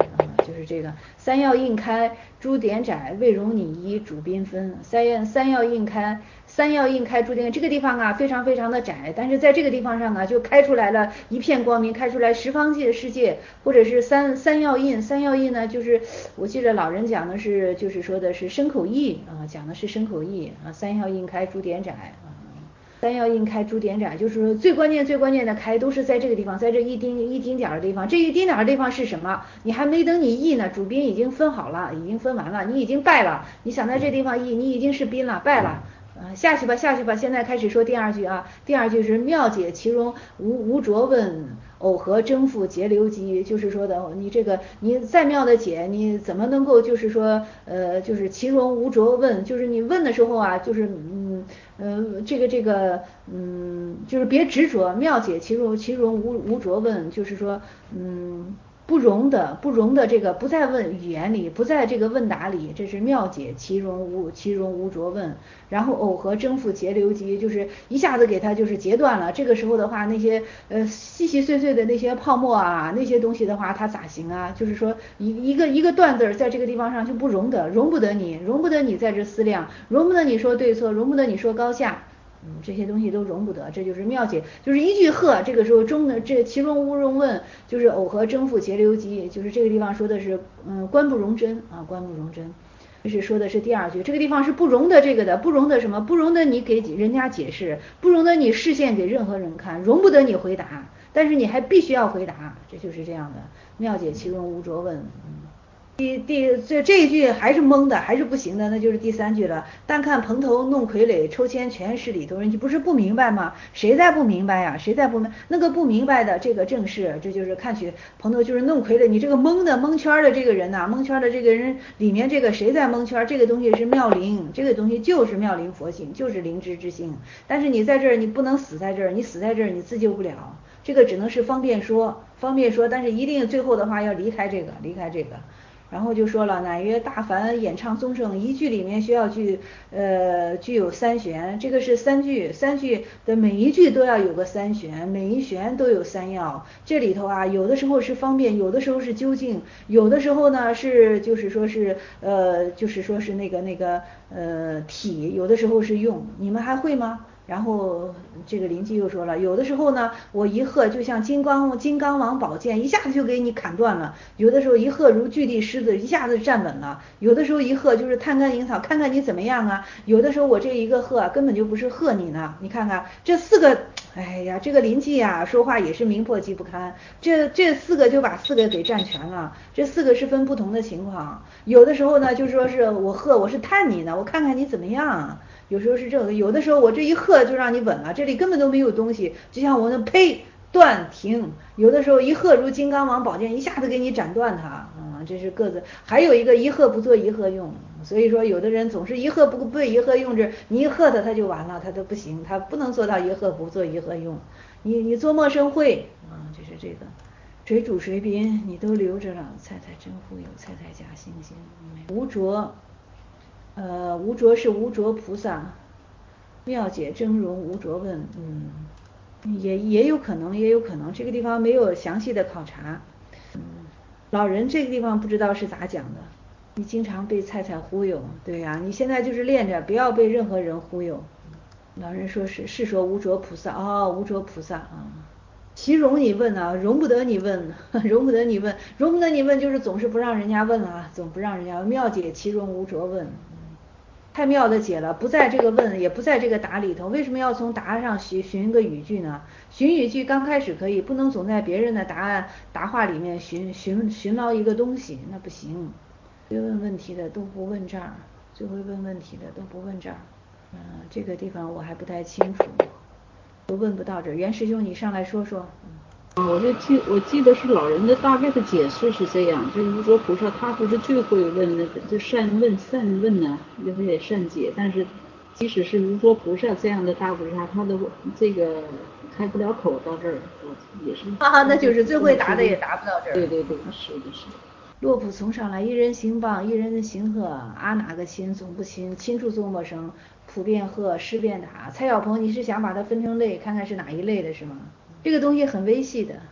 就是这个三要印开，诸点窄，未容你一主缤纷。三要三要印开，三要印开诸点，这个地方啊非常非常的窄，但是在这个地方上啊就开出来了一片光明，开出来十方界世界，或者是三三要印，三要印呢就是我记得老人讲的是就是说的是身口意啊，讲的是身口意啊，三要印开诸点窄啊。三要印开诸点窄，就是说最关键最关键的开都是在这个地方，在这一丁一丁点的地方。这一丁点的地方是什么？你还没等你意呢，主宾已经分好了，已经分完了，你已经败了。你想在这地方意，你已经是宾了，败了。啊，下去吧，下去吧。现在开始说第二句啊，第二句是妙解其容无无着问，偶合争复结流机，就是说的你这个你再妙的解，你怎么能够就是说呃就是其容无着问，就是你问的时候啊，就是嗯呃这个这个嗯就是别执着，妙解其容其容无无着问，就是说嗯。不容的不容的这个不在问语言里，不在这个问答里，这是妙解其容无其容无着问。然后偶合争复结流机，就是一下子给它就是截断了。这个时候的话，那些呃细细碎碎的那些泡沫啊，那些东西的话，它咋行啊？就是说一一个一个断字在这个地方上就不容得，容不得你，容不得你在这思量，容不得你说对错，容不得你说高下。嗯，这些东西都容不得，这就是妙解，就是一句喝，这个时候中的这其中无容问，就是偶合争复结流机，就是这个地方说的是，嗯，观不容真啊，观不容真，这是说的是第二句，这个地方是不容得这个的，不容得什么？不容得你给人家解释，不容得你视线给任何人看，容不得你回答，但是你还必须要回答，这就是这样的，妙解其中无着问，嗯。第第这这一句还是懵的，还是不行的，那就是第三句了。单看蓬头弄傀儡，抽签全是里头人，就不是不明白吗？谁在不明白呀？谁在不明？那个不明白的，这个正是，这就是看取蓬头就是弄傀儡。你这个蒙的蒙圈的这个人呐、啊，蒙圈的这个人里面这个谁在蒙圈？这个东西是妙灵，这个东西就是妙灵佛性，就是灵知之性。但是你在这儿，你不能死在这儿，你死在这儿，你自救不了。这个只能是方便说，方便说，但是一定最后的话要离开这个，离开这个。然后就说了，乃曰大凡演唱宗圣，一句里面需要具呃具有三玄，这个是三句，三句的每一句都要有个三玄，每一玄都有三要。这里头啊，有的时候是方便，有的时候是究竟，有的时候呢是就是说是呃就是说是那个那个呃体，有的时候是用，你们还会吗？然后这个邻居又说了，有的时候呢，我一喝就像金刚金刚王宝剑，一下子就给你砍断了；有的时候一喝如巨地狮子，一下子站稳了；有的时候一喝就是探干引草，看看你怎么样啊；有的时候我这一个喝根本就不是喝你呢，你看看这四个，哎呀，这个邻居啊说话也是名破迹不堪，这这四个就把四个给占全了，这四个是分不同的情况，有的时候呢就说是我喝我是探你呢，我看看你怎么样。有时候是这个，有的时候我这一喝就让你稳了，这里根本都没有东西，就像我那呸断停，有的时候一喝如金刚王宝剑，一下子给你斩断它，嗯，这是各自。还有一个一喝不做一喝用，所以说有的人总是一喝不对一喝用着，你一喝他他就完了，他都不行，他不能做到一喝不做一喝用。你你做陌生会啊，就是这个。谁主谁宾你都留着了，猜猜真忽悠，猜猜假惺惺，无着。呃，无着是无着菩萨，妙解真容无着问，嗯，也也有可能，也有可能，这个地方没有详细的考察，嗯，老人这个地方不知道是咋讲的，你经常被菜菜忽悠，对呀、啊，你现在就是练着，不要被任何人忽悠。老人说是是说无着菩萨，哦，无着菩萨啊。其容你问啊，容不得你问，容不得你问，容不得你问，就是总是不让人家问啊，总不让人家妙解其容无着问。太妙的解了，不在这个问，也不在这个答里头，为什么要从答上寻寻个语句呢？寻语句刚开始可以，不能总在别人的答案答话里面寻寻寻捞一个东西，那不行。最问问题的都不问这儿，最会问问题的都不问这儿，嗯、呃，这个地方我还不太清楚，都问不到这儿。袁师兄，你上来说说。 啊，我就记我记得是老人的大概的解释是这样，就是无着菩萨他不是最会问那个，就善问善问呢、啊，也不也善解，但是即使是无着菩萨这样的大菩萨，他的这个开不了口到这儿，也是啊，那就是最会答的也答不到这儿。 对对对，是的是的。 洛普从上来，一人行棒，一人行鹤，阿哪个亲总不亲，亲处做陌生，普遍鹤，诗遍答。蔡小鹏，你是想把它分成类，看看是哪一类的是吗？这个东西很微细的，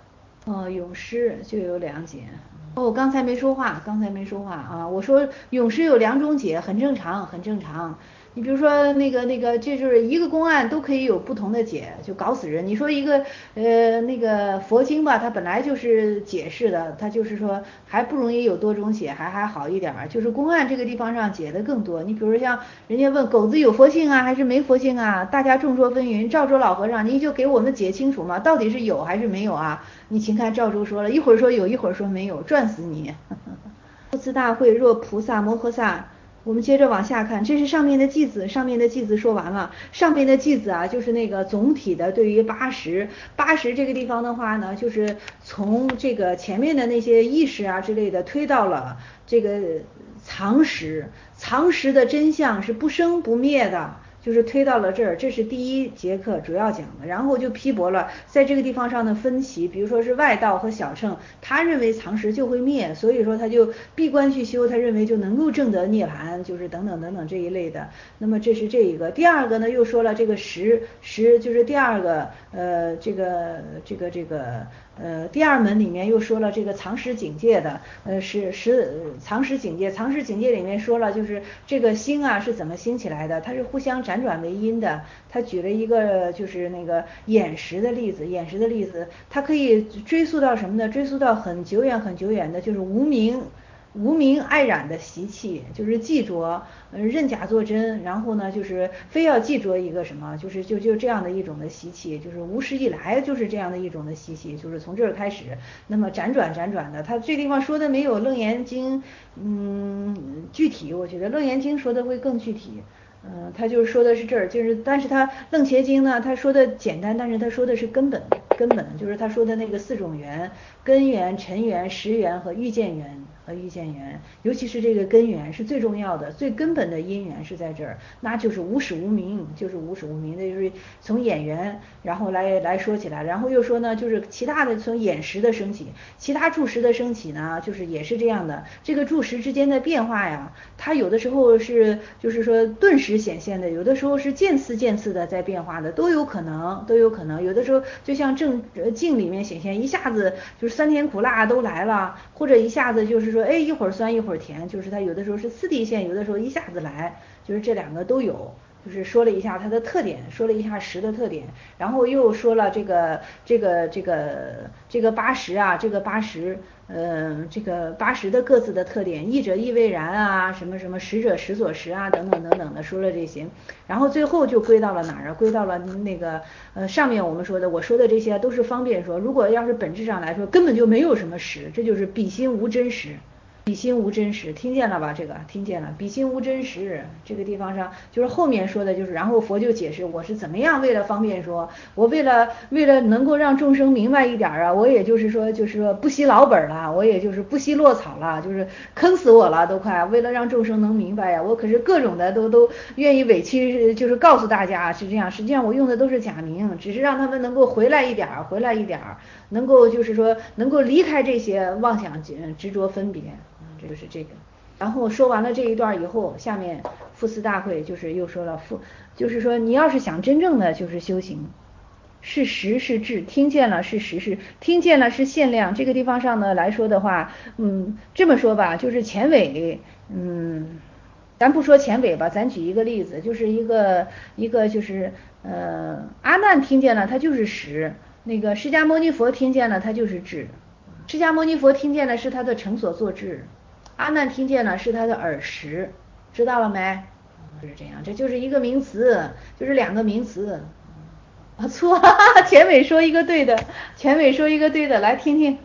呃，咏诗就有两解。哦，刚才没说话，刚才没说话啊！我说咏诗有两种解，很正常，很正常。你比如说那个那个，这就是一个公案都可以有不同的解，就搞死人。你说一个呃那个佛经吧，它本来就是解释的，它就是说还不容易有多种解，还还好一点儿。就是公案这个地方上解的更多。你比如像人家问狗子有佛性啊，还是没佛性啊？大家众说纷纭。赵州老和尚，您就给我们解清楚嘛，到底是有还是没有啊？你请看赵州说了一会儿说有，一会儿说没有，赚死你！不辞大会若菩萨摩诃萨。我们接着往下看，这是上面的句子，上面的句子说完了。上面的句子啊，就是那个总体的对于八十，八十这个地方的话呢，就是从这个前面的那些意识啊之类的推到了这个藏识，藏识的真相是不生不灭的。就是推到了这儿，这是第一节课主要讲的，然后就批驳了在这个地方上的分歧，比如说是外道和小乘，他认为藏识就会灭，所以说他就闭关去修，他认为就能够证得涅槃，就是等等等等这一类的。那么这是这一个，第二个呢又说了这个识，识就是第二个呃这个这个这个呃第二门里面又说了这个藏识境界的，呃是识藏识境界，藏识境界里面说了就是这个心啊是怎么兴起来的，它是互相辗转为因的。他举了一个就是那个眼识的例子，眼识的例子，它可以追溯到什么呢？追溯到很久远很久远的，就是无名。无名爱染的习气，就是记着，呃，认假作真，然后呢，就是非要记着一个什么，就是就就这样的一种的习气，就是无始以来就是这样的一种的习气，就是从这儿开始，那么辗转辗转的，他这地方说的没有楞严经，嗯，具体，我觉得楞严经说的会更具体。嗯，他就是说的是这儿，就是但是他楞伽经呢，他说的简单，但是他说的是根本，根本就是他说的那个四种缘，根缘、尘缘、识缘和欲见缘和欲见缘，尤其是这个根缘是最重要的，最根本的因缘是在这儿，那就是无始无明，就是无始无明的，就是从眼缘然后来来说起来，然后又说呢，就是其他的从眼识的升起，其他住识的升起呢，就是也是这样的，这个住识之间的变化呀，它有的时候是就是说顿时显现的，有的时候是渐次渐次的在变化的，都有可能，都有可能。有的时候就像正镜里面显现，一下子就是酸甜苦辣都来了，或者一下子就是说，哎，一会儿酸一会儿甜，就是它有的时候是次第现，有的时候一下子来，就是这两个都有。就是说了一下它的特点，说了一下识的特点，然后又说了这个这个这个这个八识啊，这个八识，呃，这个八识的各自的特点，义者亦未然啊，什么什么识者识所识啊，等等等等的说了这些，然后最后就归到了哪儿啊？归到了那个呃上面我们说的，我说的这些都是方便说，如果要是本质上来说，根本就没有什么识，这就是彼心无真实。彼心无真实，听见了吧？这个听见了。彼心无真实，这个地方上就是后面说的，就是然后佛就解释我是怎么样为了方便说，我为了为了能够让众生明白一点啊，我也就是说就是说不惜老本了，我也就是不惜落草了，就是坑死我了都快，为了让众生能明白呀，我可是各种的都都愿意委屈，就是告诉大家是这样，实际上我用的都是假名，只是让他们能够回来一点，回来一点，能够就是说能够离开这些妄想执着分别。这就是这个，然后说完了这一段以后，下面复次大会就是又说了复，就是说你要是想真正的就是修行，是实是智，听见了是实是听见了是限量。这个地方上呢来说的话，嗯，这么说吧，就是前尾，嗯，咱不说前尾吧，咱举一个例子，就是一个一个就是呃阿难听见了他就是实，那个释迦牟尼佛听见了他就是智。释迦牟尼佛听见了是他的成所作智，阿难听见了是他的耳识，知道了没？就是这样，这就是一个名词，就是两个名词。啊错，前尾说一个对的，前尾说一个对的，来听听。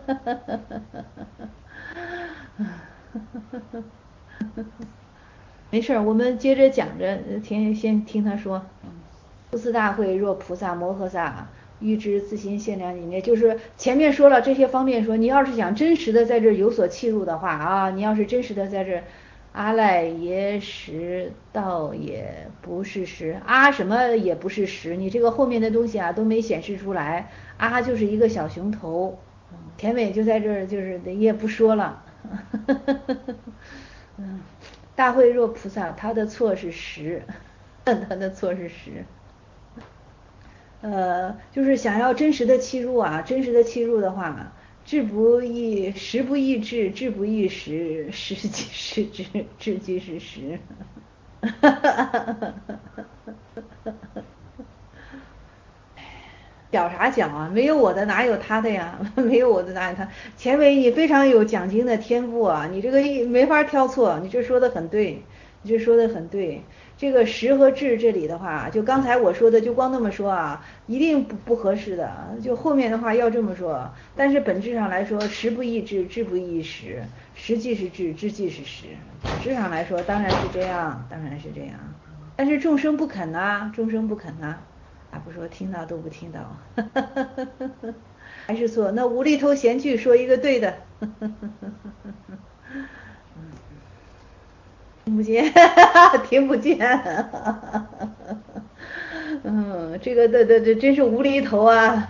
没事，我们接着讲着，听先听他说。不思大会若菩萨摩诃萨。欲知自心限量境界，就是前面说了这些方面说，你要是想真实的在这有所契入的话啊，你要是真实的在这，阿赖耶识道也不是实，阿什么也不是实，你这个后面的东西啊都没显示出来，阿就是一个小熊头，田尾就在这儿，就是也不说了。嗯，大会若菩萨，他的错是实，他的错是实。 呃，就是想要真实的契入啊，真实的契入的话，志不易，时不易志，志不易时，时即是志，志即是时。讲啥讲啊？没有我的哪有他的呀？没有我的哪有他？钱伟，你非常有讲经的天赋啊！你这个没法挑错，你这说的很对，你这说的很对。这个时和志这里的话，就刚才我说的，就光那么说啊，一定不不合适的。就后面的话要这么说，但是本质上来说，时不易志，志不易时，时即是志，志即是时。本质上来说，当然是这样，当然是这样。但是众生不肯呐，众生不肯呐。啊，不说听到都不听到，还是错。那无厘头闲句说一个对的，听不见，听不见，嗯，这个的的这真是无厘头啊。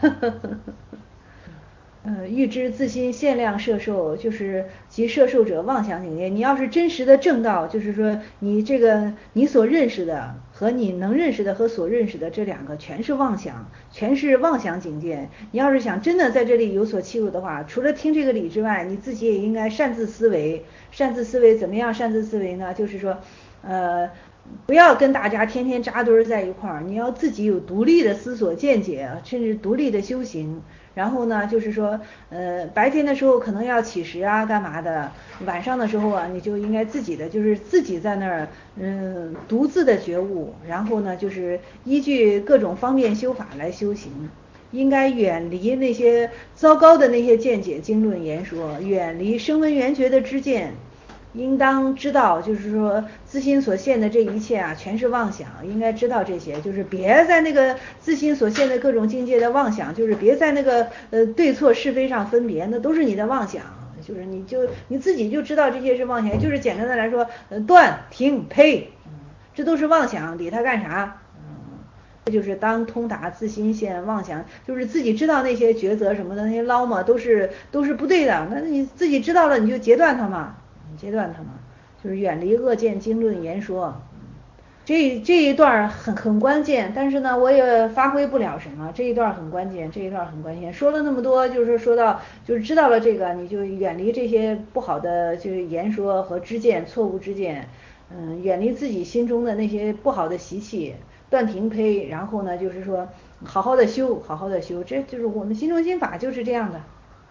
呃，欲知自心限量摄受，就是即摄受者妄想境界。你要是真实的正道，就是说你这个你所认识的和你能认识的和所认识的这两个全是妄想，全是妄想境界。你要是想真的在这里有所契入的话，除了听这个理之外，你自己也应该擅自思维。擅自思维怎么样？擅自思维呢？就是说，呃。不要跟大家天天扎堆在一块儿，你要自己有独立的思索见解，甚至独立的修行。然后呢，就是说，呃，白天的时候可能要起食啊，干嘛的？晚上的时候啊，你就应该自己的，就是自己在那儿，嗯，独自的觉悟。然后呢，就是依据各种方便修法来修行，应该远离那些糟糕的那些见解、经论言说，远离声闻缘觉的知见。应当知道，就是说自心所现的这一切啊，全是妄想。应该知道这些，就是别在那个自心所现的各种境界的妄想，就是别在那个呃对错是非上分别，那都是你的妄想。就是你就你自己就知道这些是妄想，就是简单的来说，呃断停呸，这都是妄想，理他干啥？嗯，这就是当通达自心现妄想，就是自己知道那些抉择什么的那些捞嘛，都是都是不对的。那你自己知道了，你就截断它嘛。截断它嘛，就是远离恶见经论言说。这这一段很很关键，但是呢，我也发挥不了什么。这一段很关键，这一段很关键。说了那么多，就是说到，就是知道了这个，你就远离这些不好的就是言说和知见，错误知见，嗯，远离自己心中的那些不好的习气，断停呸，然后呢，就是说好好的修，好好的修，这就是我们心中心法就是这样的。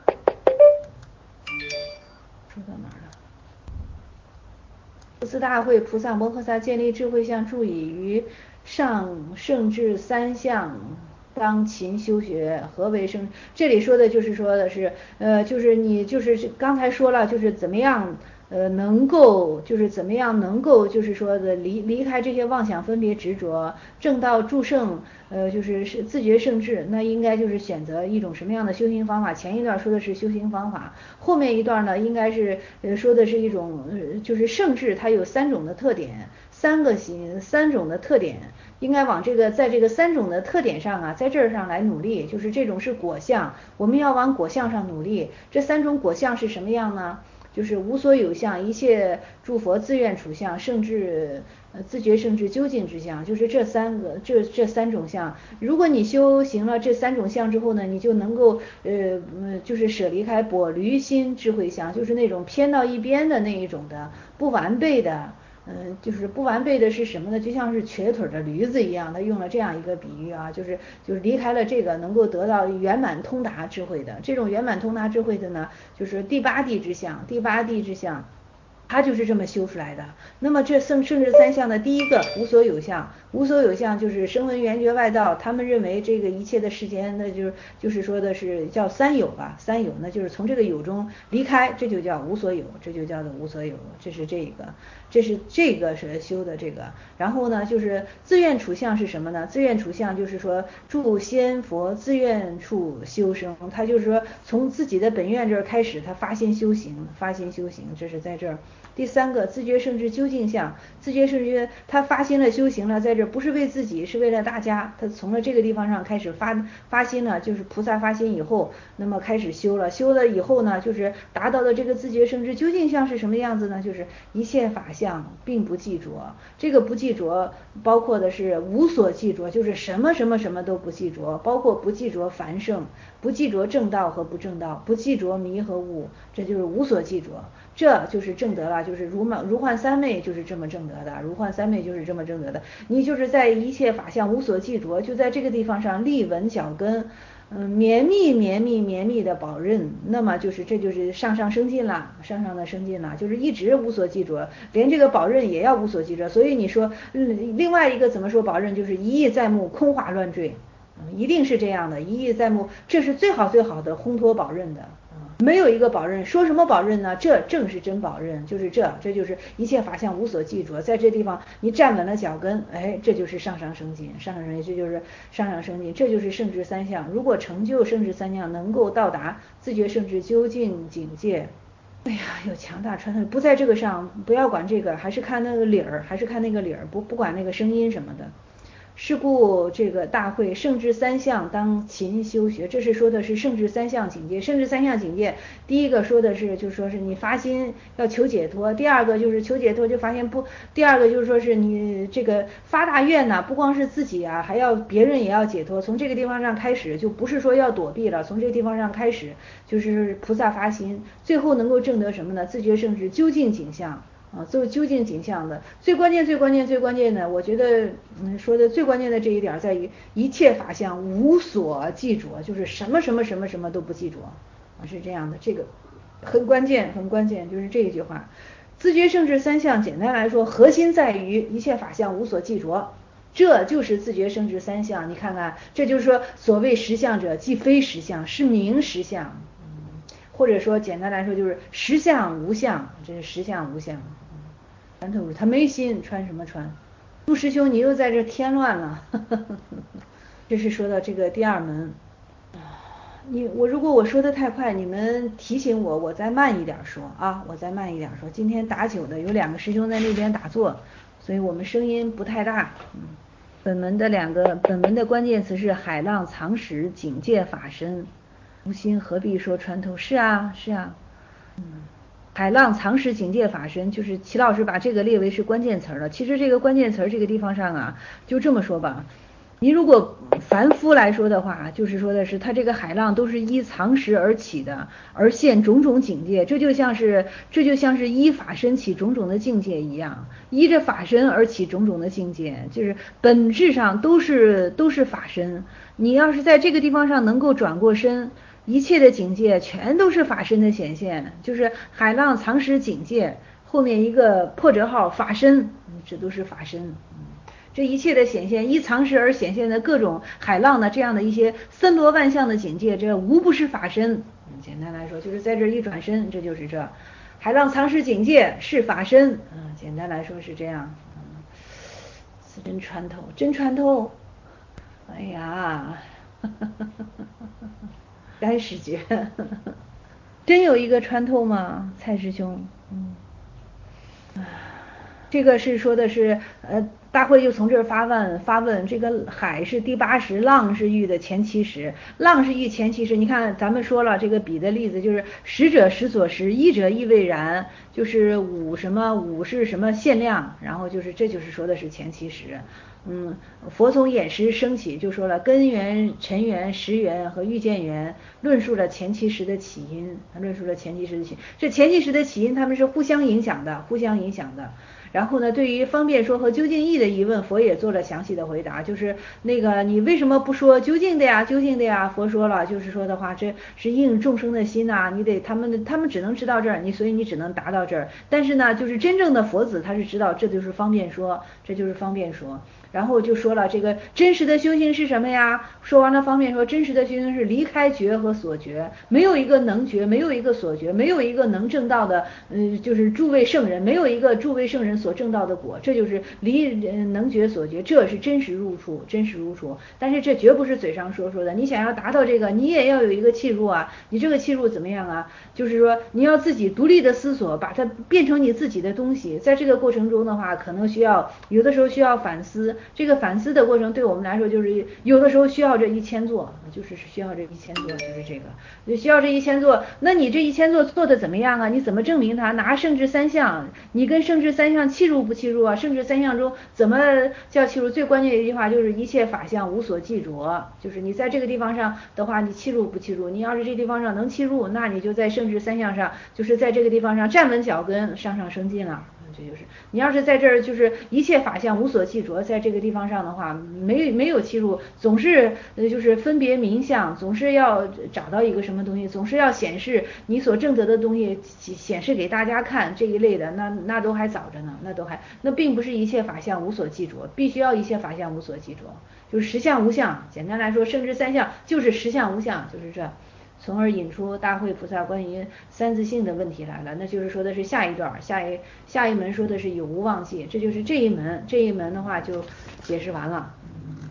说到哪儿了？四大会菩萨摩诃萨建立智慧相，助以于上圣智三相，当勤修学。何为圣？这里说的就是说的是，呃，就是你就是刚才说了，就是怎么样。呃，能够就是怎么样能够就是说的离离开这些妄想分别执着，正道助圣，呃，就是是自觉圣智，那应该就是选择一种什么样的修行方法？前一段说的是修行方法，后面一段呢，应该是呃说的是一种呃就是圣智，它有三种的特点，三个行三种的特点，应该往这个在这个三种的特点上啊，在这儿上来努力，就是这种是果相，我们要往果相上努力。这三种果相是什么样呢？就是无所有相，一切诸佛自愿处相，圣智呃自觉圣智究竟之相，就是这三个这这三种相。如果你修行了这三种相之后呢，你就能够呃就是舍离开跛驴心智慧相，就是那种偏到一边的那一种的不完备的。嗯，就是不完备的是什么呢？就像是瘸腿的驴子一样，他用了这样一个比喻啊，就是就是离开了这个能够得到圆满通达智慧的这种圆满通达智慧的呢，就是第八地之相，第八地之相。它就是这么修出来的。那么这圣圣智三相的第一个无所有相，无所有相就是声闻缘觉外道，他们认为这个一切的世间，那就是就是说的是叫三有吧，三有，那就是从这个有中离开，这就叫无所有，这就叫做无所有，这是这个，这是这个是修的这个。然后呢，就是自愿处相是什么呢？自愿处相就是说助仙佛自愿处修生，他就是说从自己的本愿这儿开始，他发心修行，发心修行，这是在这儿。 第三个自觉圣智究竟相，自觉圣智他发心了修行了，在这不是为自己，是为了大家，他从了这个地方上开始发发心了，就是菩萨发心以后，那么开始修了，修了以后呢，就是达到的这个自觉圣智究竟相是什么样子呢？就是一切法相并不记着，这个不记着包括的是无所记着，就是什么什么什么都不记着，包括不记着凡圣，不记着正道和不正道，不记着迷和悟，这就是无所记着，这就是正德了，就是如满如幻三昧就是这么正德的，如幻三昧就是这么正德的，你就是在一切法相无所记着，就在这个地方上立稳脚跟，嗯，绵密绵密绵密的保任，那么就是这就是上上升进了，上上的升进了，就是一直无所记着，连这个保任也要无所记着，所以你说，嗯，另外一个怎么说保任，就是一意在目，空话乱坠。一定是这样的，一意在目，这是最好最好的烘托保任的，没有一个保任，说什么保任呢？这正是真保任，就是这，这就是一切法相无所记着，在这地方你站稳了脚跟，哎，这就是上上升进，上上升进，这就是上上升进，这就是圣智三相。如果成就圣智三相，能够到达自觉圣智究竟境界，哎呀，有强大传统，不在这个上，不要管这个，还是看那个理儿，还是看那个理儿，不不管那个声音什么的。是故这个大会圣智三相当勤修学，这是说的是圣智三相境界。圣智三相境界，第一个说的是就说是你发心要求解脱，第二个就是求解脱就发现不，第二个就是说是你这个发大愿呐，不光是自己啊，还要别人也要解脱。从这个地方上开始，就不是说要躲避了，从这个地方上开始就是菩萨发心，最后能够证得什么呢？自觉圣智究竟景象。啊，做究竟景象的最关键最关键最关键的，我觉得嗯说的最关键的这一点在于一切法相无所记着，就是什么什么什么什么都不记着，啊是这样的，这个很关键很关键，就是这一句话。自觉圣智三相，简单来说，核心在于一切法相无所记着，这就是自觉圣智三相。你看看，这就是说所谓实相者，即非实相，是名实相。或者说简单来说就是实相无相，这是实相无相。传统他没心，穿什么穿？陆师兄你又在这添乱了。这是说到这个第二门。你我如果我说的太快，你们提醒我，我再慢一点说啊，我再慢一点说。今天打九的有两个师兄在那边打坐，所以我们声音不太大。嗯，本门的两个本门的关键词是海浪藏识警戒法身。无心何必说穿透？是啊是啊，嗯，海浪藏识警戒法身，就是齐老师把这个列为是关键词了。其实这个关键词这个地方上啊，就这么说吧，你如果凡夫来说的话，就是说的是他这个海浪都是依藏识而起的，而现种种警戒，这就像是这就像是依法身起种种的境界一样，依着法身而起种种的境界，就是本质上都是都是法身。你要是在这个地方上能够转过身，一切的警戒全都是法身的显现，就是海浪藏识警戒后面一个破折号法身，这都是法身。这一切的显现，依藏识而显现的各种海浪的这样的一些森罗万象的警戒，这无不是法身。简单来说，就是在这一转身，这就是这海浪藏识警戒是法身。嗯，简单来说是这样。嗯，此真穿透，真穿透。哎呀，该是觉，真有一个穿透吗？蔡师兄，嗯，这个是说的是，呃，大会就从这儿发问，发问这个海是第八识，浪是喻的前七识，浪是喻前七识。你看咱们说了这个比的例子，就是识者识所识，一者亦未然，就是五什么五是什么限量，然后就是这就是说的是前七识。嗯，佛从眼识升起，就说了根源、尘缘、识缘和遇见缘，论述了前七识的起因，论述了前七识的起因。这前七识的起因，他们是互相影响的，互相影响的。然后呢，对于方便说和究竟义的疑问，佛也做了详细的回答，就是那个你为什么不说究竟的呀？究竟的呀？佛说了，就是说的话，这是应众生的心呐、啊，你得他们他们只能知道这儿，你所以你只能达到这儿。但是呢，就是真正的佛子他是知道，这就是方便说，这就是方便说。然后就说了这个真实的修行是什么呀？说完了方面说真实的修行是离开觉和所觉，没有一个能觉，没有一个所觉，没有一个能证道的，嗯，就是诸位圣人，没有一个诸位圣人所证到的果，这就是离能觉所觉，这是真实入处，真实入处。但是这绝不是嘴上说说的，你想要达到这个，你也要有一个契入啊。你这个契入怎么样啊？就是说你要自己独立的思索，把它变成你自己的东西。在这个过程中的话，可能需要有的时候需要反思，这个反思的过程对我们来说就是有的时候需要这一千座，就是需要这一千座，就是这个需要这一千座。那你这一千座做的怎么样啊？你怎么证明它？拿圣智三项，你跟圣智三项契入不契入啊？圣智三项中怎么叫契入？最关键的一句话就是一切法相无所记着，就是你在这个地方上的话，你契入不契入？你要是这地方上能契入，那你就在圣智三项上，就是在这个地方上站稳脚跟，上上升进了。这就是你要是在这儿就是一切法相无所记着，在这个地方上的话，没没有契入，总是呃就是分别名相，总是要找到一个什么东西，总是要显示你所证得的东西，显示给大家看这一类的，那那都还早着呢，那都还那并不是一切法相无所记着，必须要一切法相无所记着，就是实相无相。简单来说，圣智三项就是实相无相，就是这。从而引出大慧菩萨关于三自性的问题来了，那就是说的是下一段，下一下一门说的是有无忘记，这就是这一门，这一门的话就解释完了。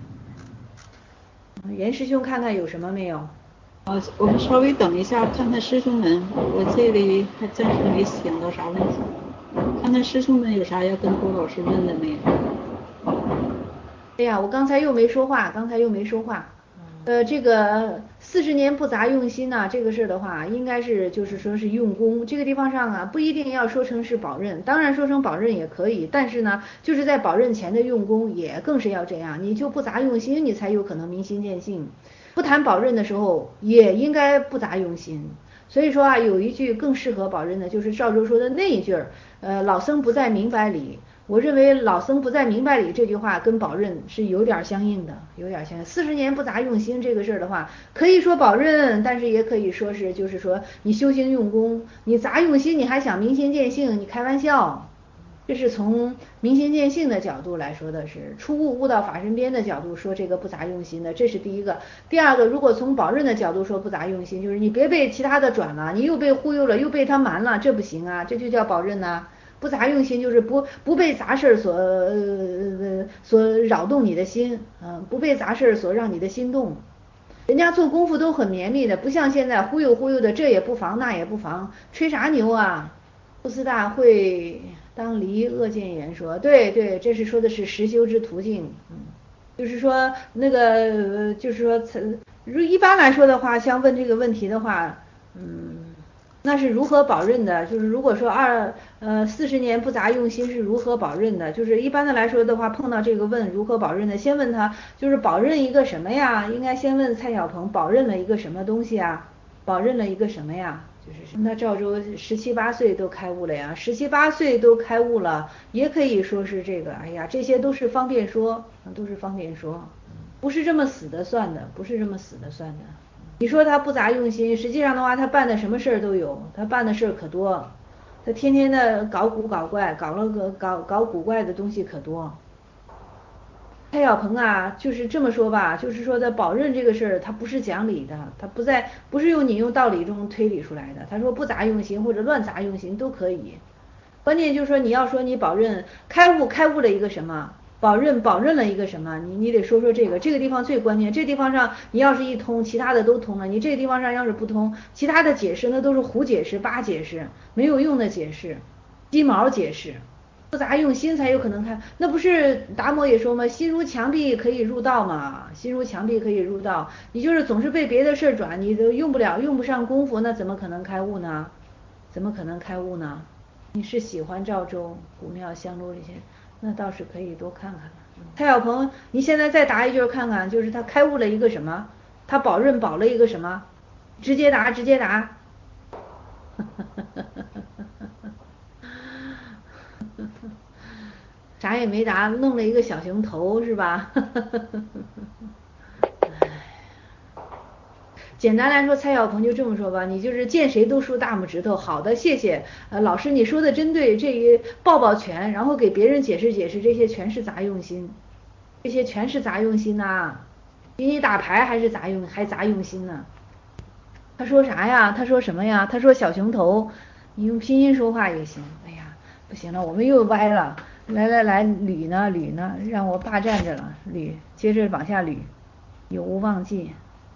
严师兄看看有什么没有？ 呃，我们稍微等一下，看看师兄们，我这里还暂时没想到啥问题，看看师兄们有啥要跟郭老师问的没有？ 哎呀，我刚才又没说话，刚才又没说话。呃，这个四十年不杂用心呐、啊，这个事儿的话，应该是就是说是用功。这个地方上啊，不一定要说成是保任，当然说成保任也可以，但是呢，就是在保任前的用功也更是要这样，你就不杂用心，你才有可能明心见性。不谈保任的时候，也应该不杂用心。所以说啊，有一句更适合保任的，就是赵州说的那一句儿，呃，老僧不在明白里。我认为老僧不在明白里这句话跟保任是有点相应的，有点相应。四十年不杂用心这个事儿的话，可以说保任，但是也可以说是就是说你修行用功，你杂用心，你还想明心见性，你开玩笑。这是从明心见性的角度来说的是，初悟悟到法身边的角度说这个不杂用心的，这是第一个。第二个，如果从保任的角度说不杂用心，就是你别被其他的转了，你又被忽悠了，又被他瞒了，这不行啊，这就叫保任呐、啊。不杂用心就是不不被杂事所呃所扰动你的心，嗯，不被杂事所让你的心动。人家做功夫都很绵密的，不像现在忽悠忽悠的，这也不防那也不防，吹啥牛啊？布施大会当离恶见言说，对对，这是说的是实修之途径，嗯，就是说那个、呃、就是说，如一般来说的话，像问这个问题的话，嗯。那是如何保任的？就是如果说二呃四十年不杂用心是如何保任的？就是一般的来说的话，碰到这个问如何保任的，先问他就是保任一个什么呀？应该先问蔡小鹏保任了一个什么东西啊？保任了一个什么呀？就是那赵州十七八岁都开悟了呀，十七八岁都开悟了，也可以说是这个，哎呀，这些都是方便说，都是方便说，不是这么死的算的，不是这么死的算的。你说他不杂用心，实际上的话，他办的什么事儿都有，他办的事儿可多，他天天的搞古搞怪，搞了个搞搞古怪的东西可多。蔡小鹏啊，就是这么说吧，就是说的保任这个事儿，他不是讲理的，他不在不是用你用道理中推理出来的。他说不杂用心或者乱杂用心都可以，关键就是说你要说你保任开悟开悟了一个什么。保任保任了一个什么？你你得说说这个，这个地方最关键。这地方上你要是一通，其他的都通了。你这个地方上要是不通，其他的解释那都是胡解释、八解释，没有用的解释，鸡毛解释。不杂用心才有可能看，那不是达摩也说吗？心如墙壁可以入道嘛，心如墙壁可以入道。你就是总是被别的事转，你都用不了，用不上功夫，那怎么可能开悟呢？怎么可能开悟呢？你是喜欢赵州、古庙、香炉这些？那倒是可以多看看。蔡小鹏，你现在再答一句看看，就是他开悟了一个什么？他保任保了一个什么？直接答，直接答。啥也没答，弄了一个小熊头是吧？简单来说，蔡小鹏就这么说吧，你就是见谁都竖大拇指头。好的，谢谢，呃，老师你说的真对，这一抱抱拳，然后给别人解释解释，这些全是杂用心，这些全是杂用心呐、啊，比你打牌还是杂用，还杂用心呢。他说啥呀？他说什么呀？他说小熊头，你用拼音说话也行。哎呀， 不行了，我们又歪了。来来来，捋呢捋呢，让我霸占着了，捋，接着往下捋。有无忘记？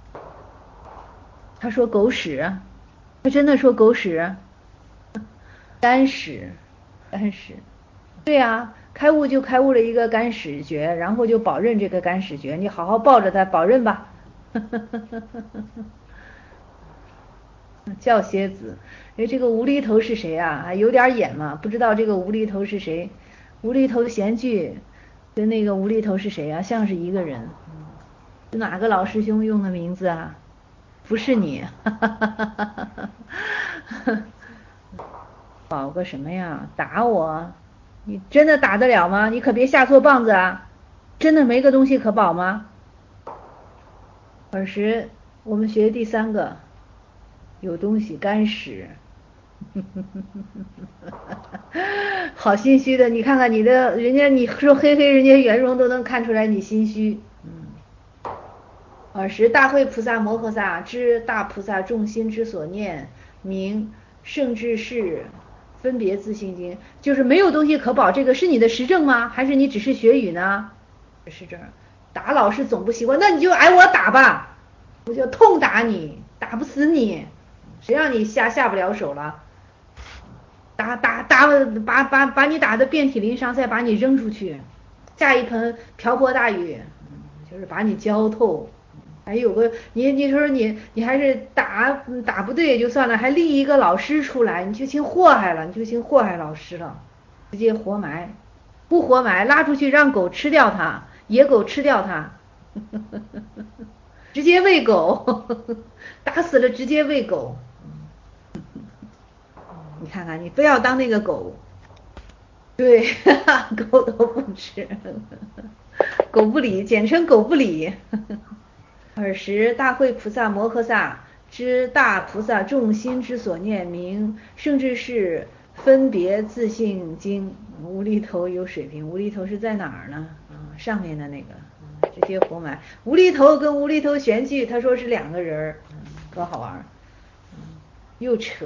他说狗屎，他真的说狗屎，干屎，干屎。对呀，开悟就开悟了一个干屎诀，然后就保任这个干屎诀，你好好抱着它保任吧。叫蝎子，哎，这个无厘头是谁啊？还有点眼嘛，不知道这个无厘头是谁？无厘头闲剧跟那个无厘头是谁啊？像是一个人，是哪个老师兄用的名字啊？不是你，保个什么呀？打我？你真的打得了吗？你可别下错棒子啊！真的没个东西可保吗？耳石，我们学第三个，有东西干屎。好心虚的，你看看你的，人家你说嘿嘿，人家圆融都能看出来你心虚。嗯，尔时大慧菩萨摩诃萨知大菩萨众心之所念，名圣智士分别自性经，就是没有东西可保，这个是你的实证吗？还是你只是学语呢？是这儿，打老师总不习惯，那你就挨我打吧，我就痛打你，打不死你，谁让你下下不了手了？打打打，把把把你打得遍体鳞伤，再把你扔出去，下一盆瓢泼大雨，就是把你浇透。还有个你你说你你还是打打不对也就算了，还立一个老师出来，你就成祸害了，你就成祸害老师了，直接活埋，不活埋拉出去让狗吃掉它，野狗吃掉它，直接喂狗，打死了直接喂狗。你看看，你非要当那个狗，对，狗都不吃，狗不理，简称狗不理。尔时大慧菩萨摩诃萨知大菩萨众心之所念，名圣智士分别自性经。无厘头有水平，无厘头是在哪儿呢？啊，上面的那个，嗯、直接活埋。无厘头跟无厘头玄句，他说是两个人，嗯，多好玩。又扯，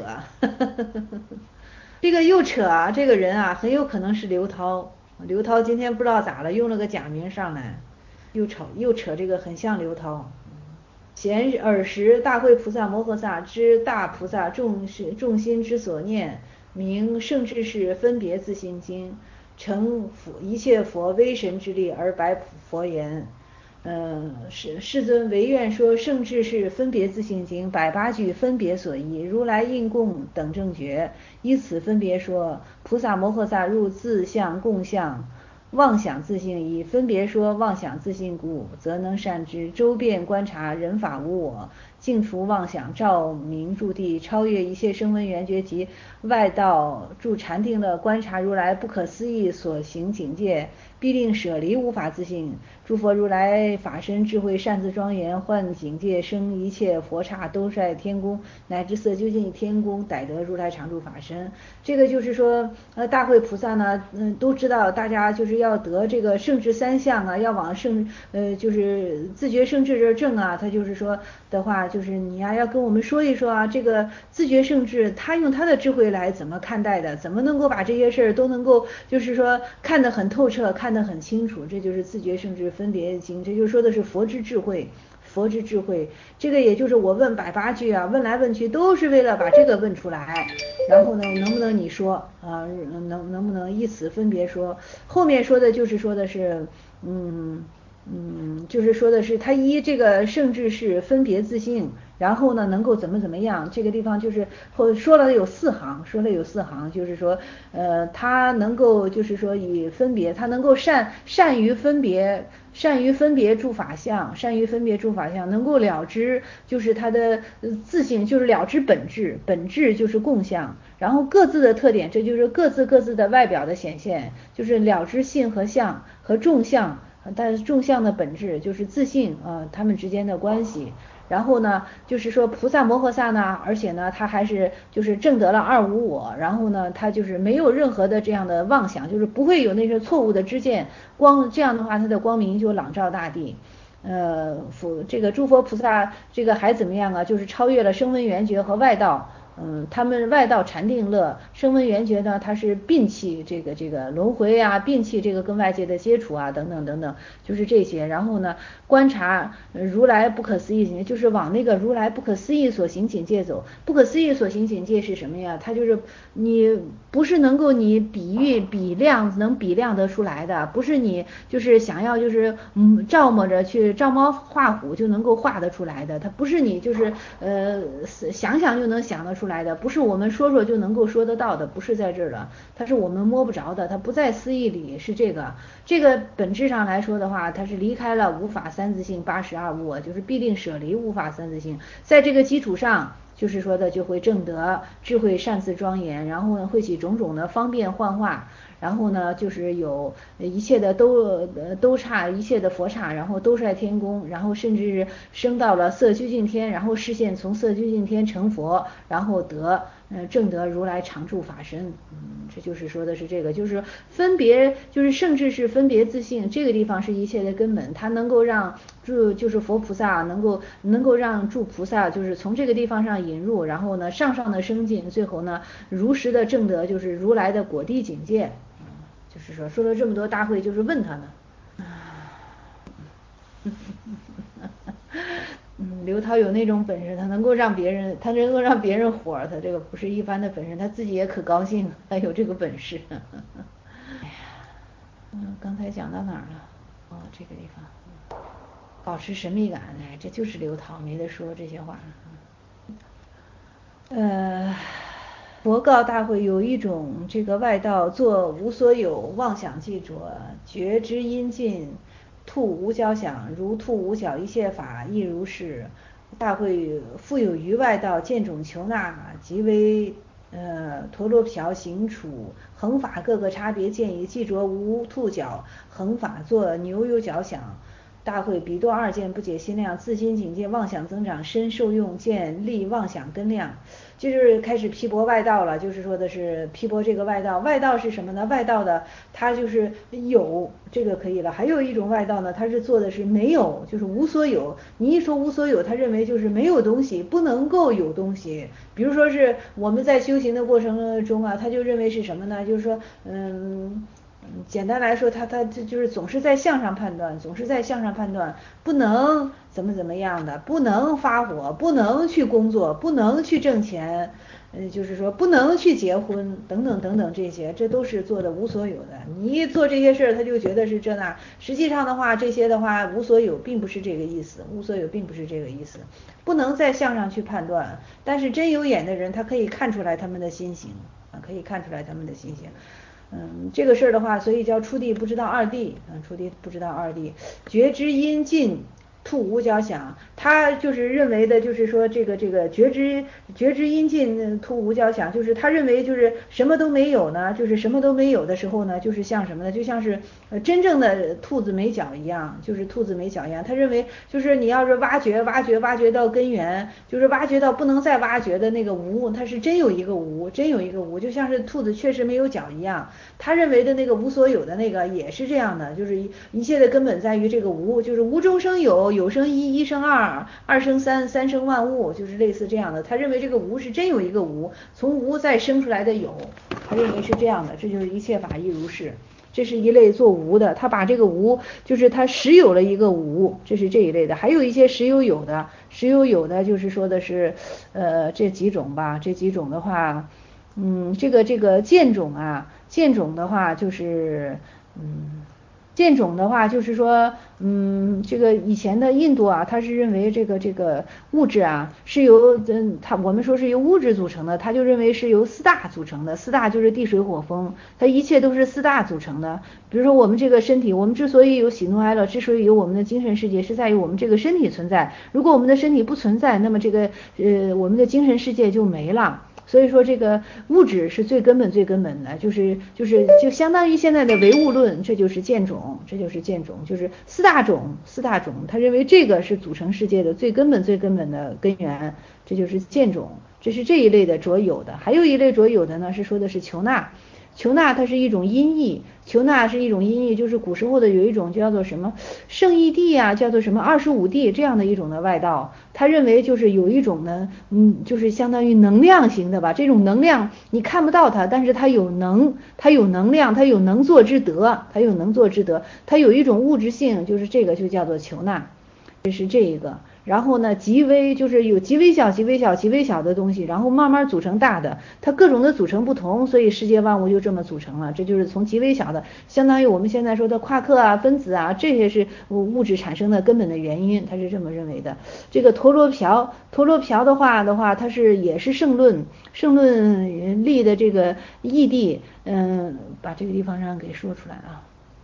这个又扯啊！这个人啊，很有可能是刘涛。刘涛今天不知道咋了，用了个假名上来，又扯又扯这个，很像刘涛。贤尔时大慧菩萨摩诃萨知大菩萨众众心之所念，名圣智士分别自性经，成一切佛威神之力而白佛言。嗯，世世尊唯愿说圣智士分别自性经百八句分别所依，如来应供等正觉，依此分别说，菩萨摩诃萨入自相共相妄想自性依，分别说妄想自性故，则能善知周遍观察人法无我，净除妄想，照明住地，超越一切声闻缘觉及外道住禅定的观察如来不可思议所行境界，必定舍离无法自性。诸佛如来法身智慧善自庄严，幻境界生一切佛刹，都在天宫乃至色究竟天宫，逮得如来常住法身。这个就是说，呃，大慧菩萨呢，嗯，都知道大家就是要得这个圣智三相啊，要往圣，呃，就是自觉圣智这正啊，他就是说的话，就是你呀、啊、要跟我们说一说啊，这个自觉圣智，他用他的智慧来怎么看待的，怎么能够把这些事儿都能够就是说看得很透彻，看得很清楚，这就是自觉圣智分别经，这就说的是佛之智慧。佛之智慧，这个也就是我问百八句啊，问来问去都是为了把这个问出来，然后呢，能不能你说啊，能能不能依此分别说？后面说的就是说的是，嗯嗯，就是说的是他依这个圣智是分别自性，然后呢能够怎么怎么样，这个地方就是后说了有四行，说了有四行，就是说呃他能够就是说以分别，他能够善善于分别。善于分别诸法相，善于分别诸法相，能够了知就是它的自性，就是了知本质，本质就是共相，然后各自的特点，这就是各自各自的外表的显现，就是了知性和相和众相，但是众相的本质就是自性啊、呃，他们之间的关系。然后呢，就是说菩萨摩诃萨呢，而且呢，他还是就是证得了二无我，然后呢，他就是没有任何的这样的妄想，就是不会有那些错误的知见，光这样的话，他的光明就朗照大地。呃，佛这个诸佛菩萨这个还怎么样啊？就是超越了声闻缘觉和外道， 嗯，他们外道禅定乐，声闻缘觉呢，它是摒弃这个这个轮回啊，摒弃这个跟外界的接触啊，等等等等，就是这些。然后呢，观察如来不可思议境界，就是往那个如来不可思议所行境界走。不可思议所行境界是什么呀？它就是你不是能够你比喻比量能比量得出来的，不是你就是想要就是嗯照摸着去照猫画虎就能够画得出来的，它不是你就是呃想想就能想得出来的，不是我们说说就能够说得到的，不是在这儿的，它是我们摸不着的，它不在思义里，是这个这个本质上来说的话，它是离开了无法三自性八十二物，就是必定舍离无法三自性，在这个基础上就是说的就会证得智慧善自庄严，然后呢会起种种的方便幻化，然后呢就是有一切的都都差一切的佛刹，然后都率天宫，然后甚至升到了色究竟天，然后视现从色究竟天成佛，然后得呃证得如来常住法身。嗯，这就是说的是这个，就是分别就是甚至是分别自性，这个地方是一切的根本，它能够让住就是佛菩萨能够能够让诸菩萨就是从这个地方上引入，然后呢上上的升进，最后呢如实的证得就是如来的果地境界。嗯，就是说说了这么多，大会就是问他呢。嗯，刘涛有那种本事，他能够让别人，他能够让别人火，他这个不是一般的本事，他自己也可高兴，他有这个本事。哎呀，嗯，刚才讲到哪儿了？哦，这个地方，保持神秘感，哎，这就是刘涛，没得说这些话。呃，佛告大会，有一种这个外道作无所有，妄想记着，觉知因尽，兔无交想，如兔无角，一切法亦如是。大会复有余外道见种求那，即为呃陀罗瓢行处恒法各个差别见以记着无兔角，恒法作牛有角想。大会彼多二见不解心量，自心境界妄想增长，身受用见力妄想根量，就是开始批驳外道了。就是说的是批驳这个外道，外道是什么呢？外道的他就是有这个可以了，还有一种外道呢，他是做的是没有，就是无所有。你一说无所有，他认为就是没有东西，不能够有东西。比如说是我们在修行的过程中啊，他就认为是什么呢？就是说，嗯。简单来说，他他这就是总是在向上判断，总是在向上判断，不能怎么怎么样的，不能发火，不能去工作，不能去挣钱，呃，就是说不能去结婚，等等等等这些，这都是做的无所有的。你一做这些事儿，他就觉得是这那，实际上的话，这些的话无所有并不是这个意思，无所有并不是这个意思，不能再向上去判断。但是真有眼的人，他可以看出来他们的心行啊，可以看出来他们的心行。嗯，这个事儿的话，所以叫出地不知道二地，嗯，出地不知道二地，觉知因尽，兔无交想，他就是认为的，就是说这个这个觉知觉知因尽，兔无交想，就是他认为就是什么都没有呢，就是什么都没有的时候呢，就是像什么呢？就像是呃真正的兔子没脚一样，就是兔子没脚一样。他认为就是你要是挖掘挖掘挖掘到根源，就是挖掘到不能再挖掘的那个无，它是真有一个无，真有一个无，就像是兔子确实没有脚一样。他认为的那个无所有的那个也是这样的，就是一切的根本在于这个无，就是无中生有，有生一，一生二，二生三，三生万物，就是类似这样的。他认为这个无是真有一个无，从无再生出来的有，他认为是这样的，这就是一切法亦如是。这是一类做无的，他把这个无就是他实有了一个无，这是这一类的。还有一些实有有的，实有有的就是说的是呃这几种吧，这几种的话，嗯，这个这个见种啊，见种的话就是嗯。见种的话，就是说，嗯，这个以前的印度啊，他是认为这个这个物质啊是由，嗯，他我们说是由物质组成的，他就认为是由四大组成的，四大就是地水火风，它一切都是四大组成的。比如说我们这个身体，我们之所以有喜怒哀乐，之所以有我们的精神世界，是在于我们这个身体存在。如果我们的身体不存在，那么这个呃我们的精神世界就没了。所以说这个物质是最根本最根本的，就是就是就相当于现在的唯物论，这就是见种，这就是见种，就是四大种四大种，他认为这个是组成世界的最根本最根本的根源，这就是见种，这是这一类的着有的。还有一类着有的呢，是说的是求那。 求那它是一种音译，求那是一种音译，就是古时候的有一种叫做什么圣义地啊，叫做什么二十五地这样的一种的外道，他认为就是有一种呢，嗯，就是相当于能量型的吧，这种能量你看不到它，但是它有能，它有能量，它有能作之德，它有能作之德，它有一种物质性，就是这个就叫做求那，这是这一个。然后呢，极微就是有极微小、极微小、极微小的东西，然后慢慢组成大的，它各种的组成不同，所以世界万物就这么组成了。这就是从极微小的，相当于我们现在说的夸克啊、分子啊，这些是物质产生的根本的原因，他是这么认为的。这个陀罗瓢，陀罗瓢的话的话，它是也是圣论，圣论立的这个义谛，嗯，把这个地方上给说出来啊。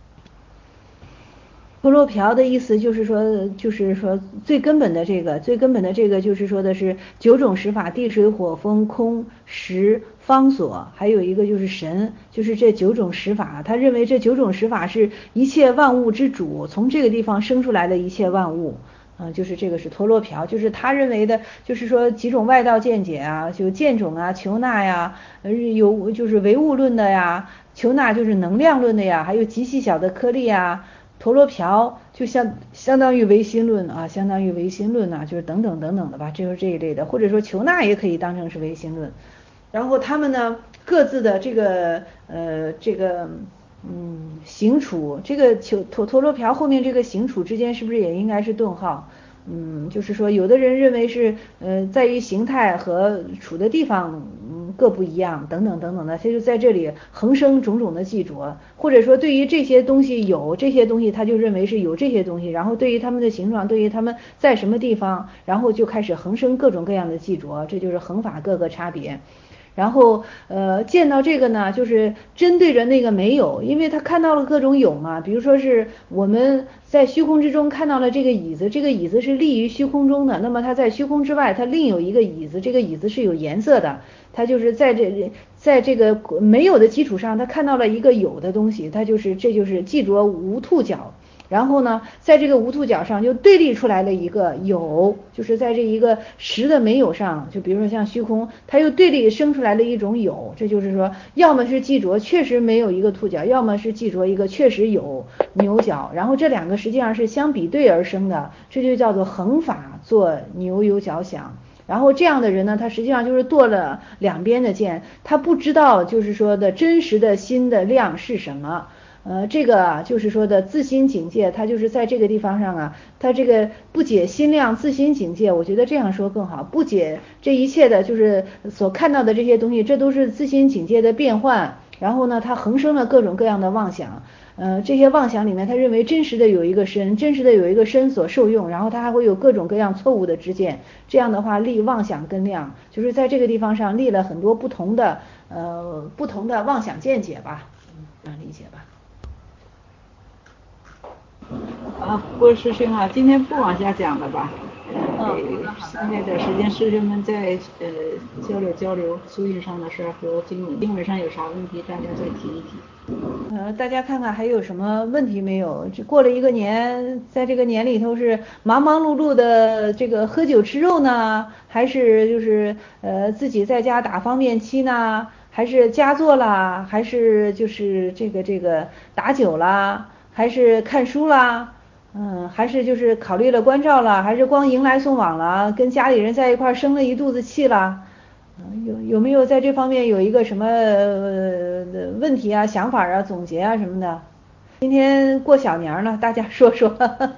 陀罗瓢的意思就是说，就是说最根本的这个，最根本的这个就是说的是九种十法，地水火风空识方所，还有一个就是神，就是这九种十法。他认为这九种十法是一切万物之主，从这个地方生出来的一切万物。嗯、呃，就是这个是陀罗瓢，就是他认为的，就是说几种外道见解啊，就见种啊、求那呀，有就是唯物论的呀，求那就是能量论的呀，还有极细小的颗粒啊。陀罗瓢就相相当于唯心论啊，相当于唯心论呐、啊，就是等等等等的吧，这就是这一类的，或者说求那也可以当成是唯心论。然后他们呢各自的这个呃这个嗯行处，这个求陀陀罗瓢后面这个行处之间是不是也应该是顿号？嗯，就是说有的人认为是呃在于形态和处的地方嗯各不一样等等等等的，他就在这里横生种种的记着，或者说对于这些东西有这些东西，他就认为是有这些东西，然后对于他们的形状，对于他们在什么地方，然后就开始横生各种各样的记着，这就是横法各个差别。然后呃见到这个呢，就是针对着那个没有，因为他看到了各种有嘛，比如说是我们在虚空之中看到了这个椅子，这个椅子是立于虚空中的，那么它在虚空之外，它另有一个椅子，这个椅子是有颜色的，它就是在这在这个没有的基础上，他看到了一个有的东西，它就是这就是记着无兔角。然后呢，在这个无兔角上就对立出来了一个有，就是在这一个实的没有上，就比如说像虚空，它又对立生出来了一种有，这就是说，要么是记着确实没有一个兔角，要么是记着一个确实有牛角，然后这两个实际上是相比对而生的，这就叫做横法做牛有角想。然后这样的人呢，他实际上就是剁了两边的剑，他不知道就是说的真实的心的量是什么。呃，这个啊，就是说的自心警戒，它就是在这个地方上啊，它这个不解心量，自心警戒，我觉得这样说更好。不解这一切的，就是所看到的这些东西，这都是自心警戒的变换。然后呢，它横生了各种各样的妄想，呃，这些妄想里面，他认为真实的有一个身，真实的有一个身所受用，然后他还会有各种各样错误的知见。这样的话，立妄想根量，就是在这个地方上立了很多不同的呃不同的妄想见解吧，嗯，这样理解吧。 啊，不过师兄啊，今天不往下讲了吧？ 嗯， 给剩下的时间，师兄们再呃交流交流修行上的事儿和经文，经文上有啥问题，大家再提一提。 呃，大家看看还有什么问题没有？这过了一个年，在这个年里头是忙忙碌碌的这个喝酒吃肉呢，还是就是呃自己在家打方便期呢？还是家做啦？还是就是这个这个打酒啦？还是看书啦？嗯，还是就是考虑了关照了？还是光迎来送往了？跟家里人在一块儿生了一肚子气了？有有没有在这方面有一个什么呃问题啊、想法啊、总结啊什么的？今天过小年了，大家说说。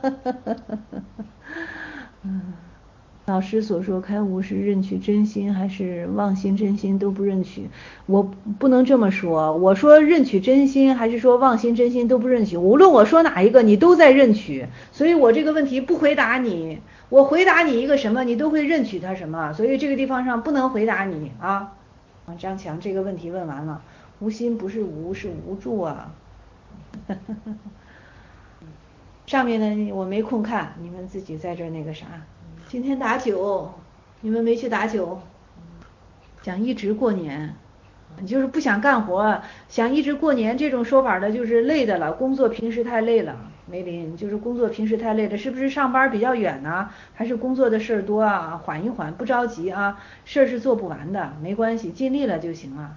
嗯，老师所说开悟是认取真心还是妄心真心都不认取，我不能这么说。我说认取真心还是说妄心真心都不认取，无论我说哪一个，你都在认取。所以我这个问题不回答你，我回答你一个什么，你都会认取它什么。所以这个地方上不能回答你啊。张强这个问题问完了，无心不是无，是无助啊。上面呢我没空看，你们自己在这那个啥。今天打酒，你们没去打酒，想一直过年，你就是不想干活，想一直过年，这种说法的就是累的了，工作平时太累了。梅林就是工作平时太累了，是不是上班比较远呢？还是工作的事儿多啊？缓一缓，不着急啊，事儿是做不完的，没关系，尽力了就行了。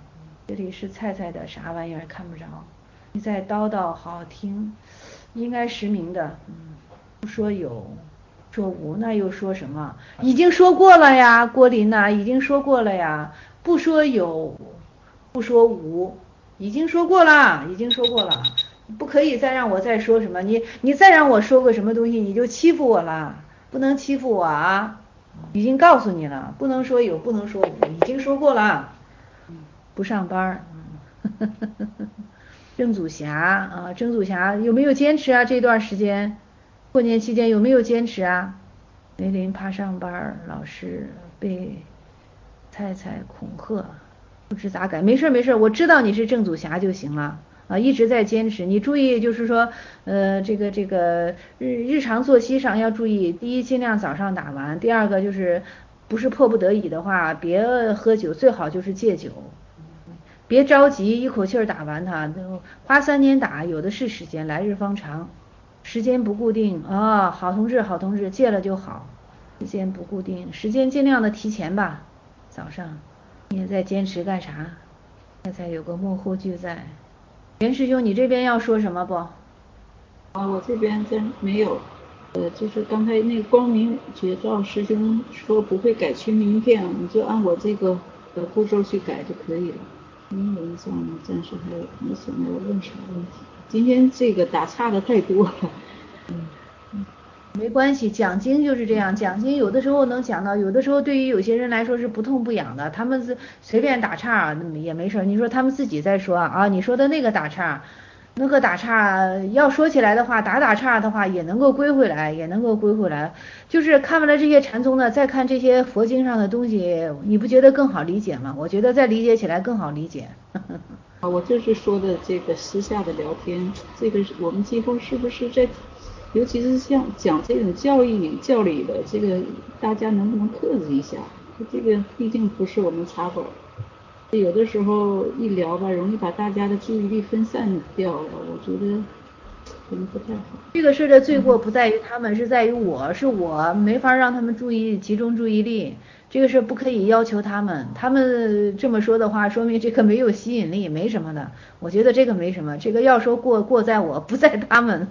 这里是菜菜的啥玩意儿看不着，你再叨叨好听，应该实名的。嗯，不说有，说无，那又说什么？已经说过了呀，郭林呐、啊，已经说过了呀。不说有，不说无，已经说过了，已经说过了。不可以再让我再说什么，你你再让我说个什么东西，你就欺负我了，不能欺负我啊！已经告诉你了，不能说有，不能说无，已经说过了。不上班，嗯，郑祖霞啊，郑祖霞有没有坚持啊？这段时间，过年期间有没有坚持啊？梅林怕上班，老师被菜菜恐吓，不知咋改。没事没事，我知道你是郑祖霞就行了啊，一直在坚持。你注意就是说，呃，这个这个日日常作息上要注意，第一尽量早上打完，第二个就是不是迫不得已的话，别喝酒，最好就是戒酒。别着急一口气儿打完它，花三年打有的是时间，来日方长，时间不固定啊、哦。好同志好同志，戒了就好，时间不固定，时间尽量的提前吧。早上你也在坚持干啥？现在有个幕后剧在。袁师兄，你这边要说什么不？ 啊，我这边真没有。呃，就是刚才那个光明绝照师兄说不会改群名片，你就按我这个呃步骤去改就可以了。英文上呢，暂时还没想到要问啥问题。今天这个打岔的太多了。 嗯，没关系，讲经就是这样，讲经有的时候能讲到，有的时候对于有些人来说是不痛不痒的，他们是随便打岔也没事。你说他们自己在说啊，你说的那个打岔。那个打岔要说起来的话，打打岔的话也能够归回来，也能够归回来。就是看完了这些禅宗呢，再看这些佛经上的东西，你不觉得更好理解吗？我觉得再理解起来更好理解。 啊，我就是说的这个私下的聊天，这个我们今后是不是在，尤其是像讲这种教义教理的，这个大家能不能克制一下？这个毕竟不是我们茶馆。有的时候一聊吧，容易把大家的注意力分散掉了，我觉得可能不太好。 这个事的罪过不在于他们，是在于我，是我没法让他们注意集中注意力。这个事不可以要求他们，他们这么说的话，说明这个没有吸引力，没什么的。我觉得这个没什么，这个要说过过在我，不在他们。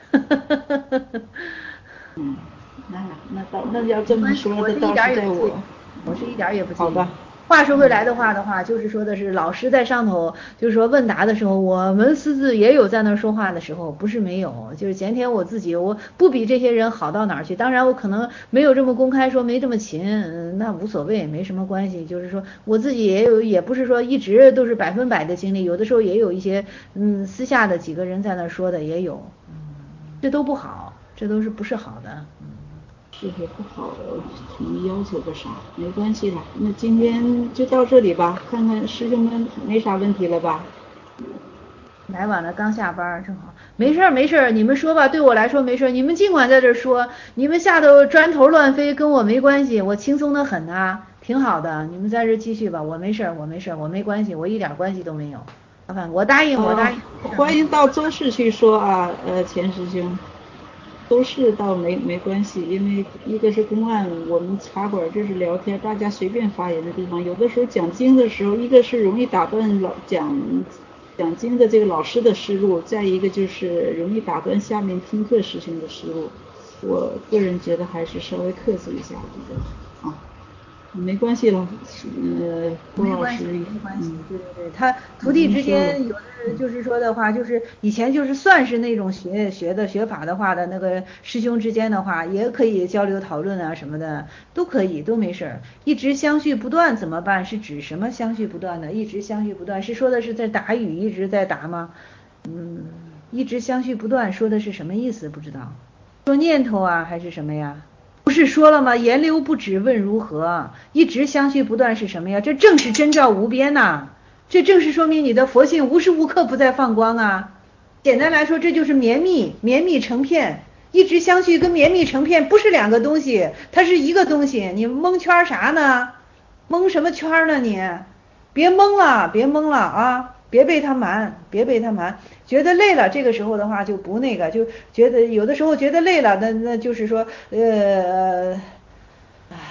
嗯，那那到那要这么说，这倒是在我， 我是一点也不介意。 好吧。 话说回来的话的话，就是说的是老师在上头，就是说问答的时候，我们私自也有在那说话的时候，不是没有。就是前天我自己，我不比这些人好到哪儿去。当然我可能没有这么公开说，没这么勤，嗯，那无所谓，没什么关系。就是说我自己也有，也不是说一直都是百分百的精力，有的时候也有一些嗯私下的几个人在那说的也有，嗯，这都不好，这都是不是好的，嗯。 是也不好，你要求个啥？没关系了，那今天就到这里吧。看看师兄们没啥问题了吧？ 来晚了，刚下班正好。没事儿没事儿，你们说吧，对我来说没事儿，你们尽管在这说，你们下头砖头乱飞跟我没关系，我轻松的很呐，挺好的。你们在这继续吧，我没事儿，我没事儿，我没关系，我一点关系都没有。老板，我答应，我答应。 呃、欢迎到周氏去说啊，呃，钱师兄。都是倒没没关系，因为一个是公案，我们茶馆就是聊天，大家随便发言的地方。有的时候讲经的时候，一个是容易打断老讲讲经的这个老师的思路，再一个就是容易打断下面听课师兄的思路。我个人觉得还是稍微克制一下这个啊。没关系了，呃，郭老师， 没关系，对对对，他徒弟之间有的就是说的话，就是以前就是算是那种学学的学法的话的那个师兄之间的话，也可以交流讨论啊什么的，都可以，都没事儿。一直相续不断怎么办？是指什么相续不断的？一直相续不断是说的是在打语一直在打吗？嗯，一直相续不断说的是什么意思？不知道，说念头啊还是什么呀？不是说了吗？言流不止问如何，一直相续不断是什么呀？这正是真照无边呐、啊！这正是说明你的佛性无时无刻不在放光啊！简单来说，这就是绵密，绵密成片，一直相续跟绵密成片不是两个东西，它是一个东西。你蒙圈啥呢？蒙什么圈呢你？别蒙了，别蒙了啊！别被他瞒，别被他瞒。觉得累了，这个时候的话就不那个，就觉得有的时候觉得累了，那那就是说，呃，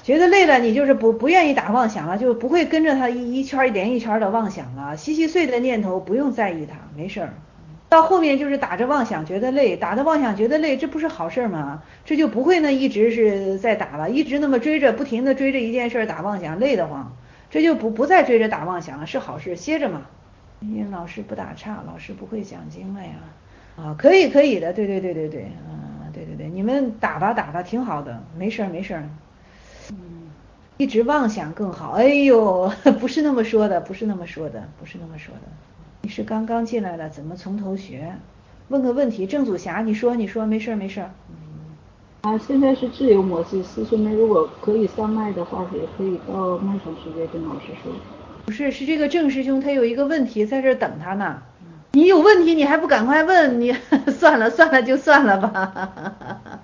觉得累了，你就是不不愿意打妄想了，就不会跟着他一一圈一连一圈的妄想了，稀稀碎的念头不用在意它，没事儿。到后面就是打着妄想觉得累，打着妄想觉得累，这不是好事吗？这就不会呢一直是在打了，一直那么追着不停的追着一件事打妄想，累得慌，这就不不再追着打妄想了，是好事，歇着嘛。因为老师不打岔，老师不会讲经了呀。啊，可以可以的，对对对对对，啊，对对对，你们打吧打吧，挺好的，没事儿没事儿。嗯，一直妄想更好。哎呦，不是那么说的，不是那么说的，不是那么说的。你是刚刚进来的，怎么从头学？问个问题，郑祖霞，你说你说，没事没事。 嗯，啊，现在是自由模式，师兄们如果可以上麦的话，也可以到麦上直接跟老师说。 不是，是这个郑师兄他有一个问题在这等他呢。你有问题你还不赶快问，你算了算了就算了吧。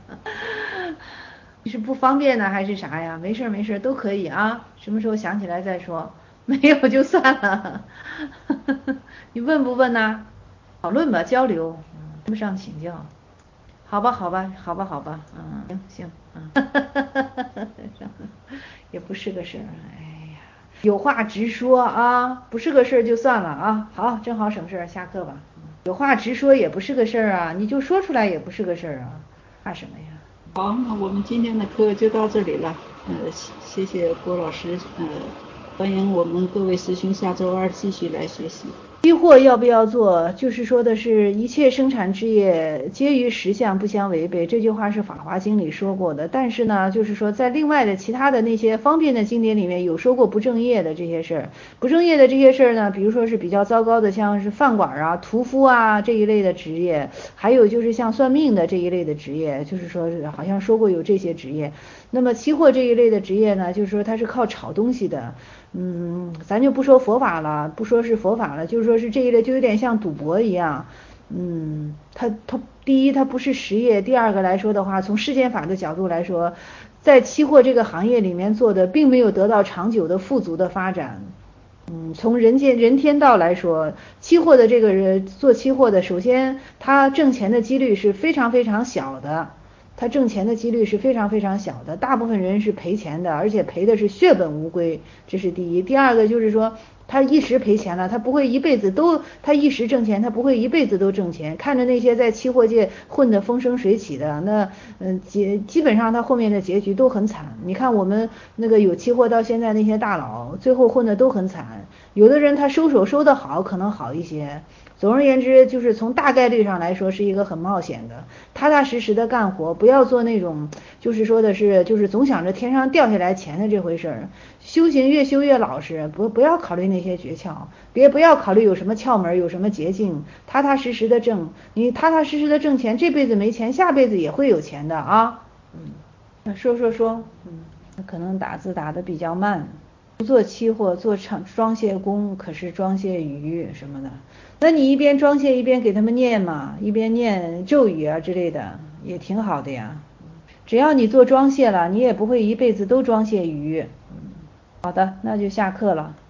你是不方便呢还是啥呀？没事没事都可以啊，什么时候想起来再说，没有就算了。你问不问呢？讨论吧，交流，不上请教。好吧好吧好吧好吧，嗯，行行，嗯，也不是个事儿，哎呀，有话直说啊，不是个事儿就算了啊。好，正好省事儿，下课吧。有话直说也不是个事儿啊，你就说出来也不是个事儿啊，怕什么呀？ 好，那我们今天的课就到这里了。呃，谢谢郭老师，呃，欢迎我们各位师兄下周二继续来学习。 期货要不要做？就是说的是一切生产之业皆与实相不相违背，这句话是《法华经》里说过的。但是呢，就是说在另外的其他的那些方便的经典里面有说过不正业的这些事儿。不正业的这些事儿呢，比如说是比较糟糕的，像是饭馆啊、屠夫啊这一类的职业，还有就是像算命的这一类的职业，就是说好像说过有这些职业。那么期货这一类的职业呢，就是说它是靠炒东西的。嗯，咱就不说佛法了，不说是佛法了，就是说是这一类，就有点像赌博一样。嗯，它它第一它不是实业，第二个来说的话，从世间法的角度来说，在期货这个行业里面做的，并没有得到长久的富足的发展。嗯，从人间人天道来说，期货的这个人做期货的，首先他挣钱的几率是非常非常小的。他挣钱的几率是非常非常小的，大部分人是赔钱的，而且赔的是血本无归，这是第一。第二个就是说，他一时赔钱了，他不会一辈子都，他一时挣钱，他不会一辈子都挣钱。看着那些在期货界混得风生水起的，那嗯结基本上他后面的结局都很惨。你看我们那个有期货到现在那些大佬，最后混得都很惨。有的人他收手收得好，可能好一些。总而言之，就是从大概率上来说是一个很冒险的，踏踏实实的干活，不要做那种就是说的是就是总想着天上掉下来钱的这回事儿。修行越修越老实，不不要考虑那些诀窍，别不要考虑有什么窍门有什么捷径，踏踏实实的挣，你踏踏实实的挣钱，这辈子没钱，下辈子也会有钱的啊。嗯，那说说说，嗯，可能打字打得比较慢。不做期货，做厂装卸工，可是装卸鱼什么的。那你一边装卸一边给他们念嘛，一边念咒语啊之类的，也挺好的呀。只要你做装卸了，你也不会一辈子都装卸鱼。好的，那就下课了。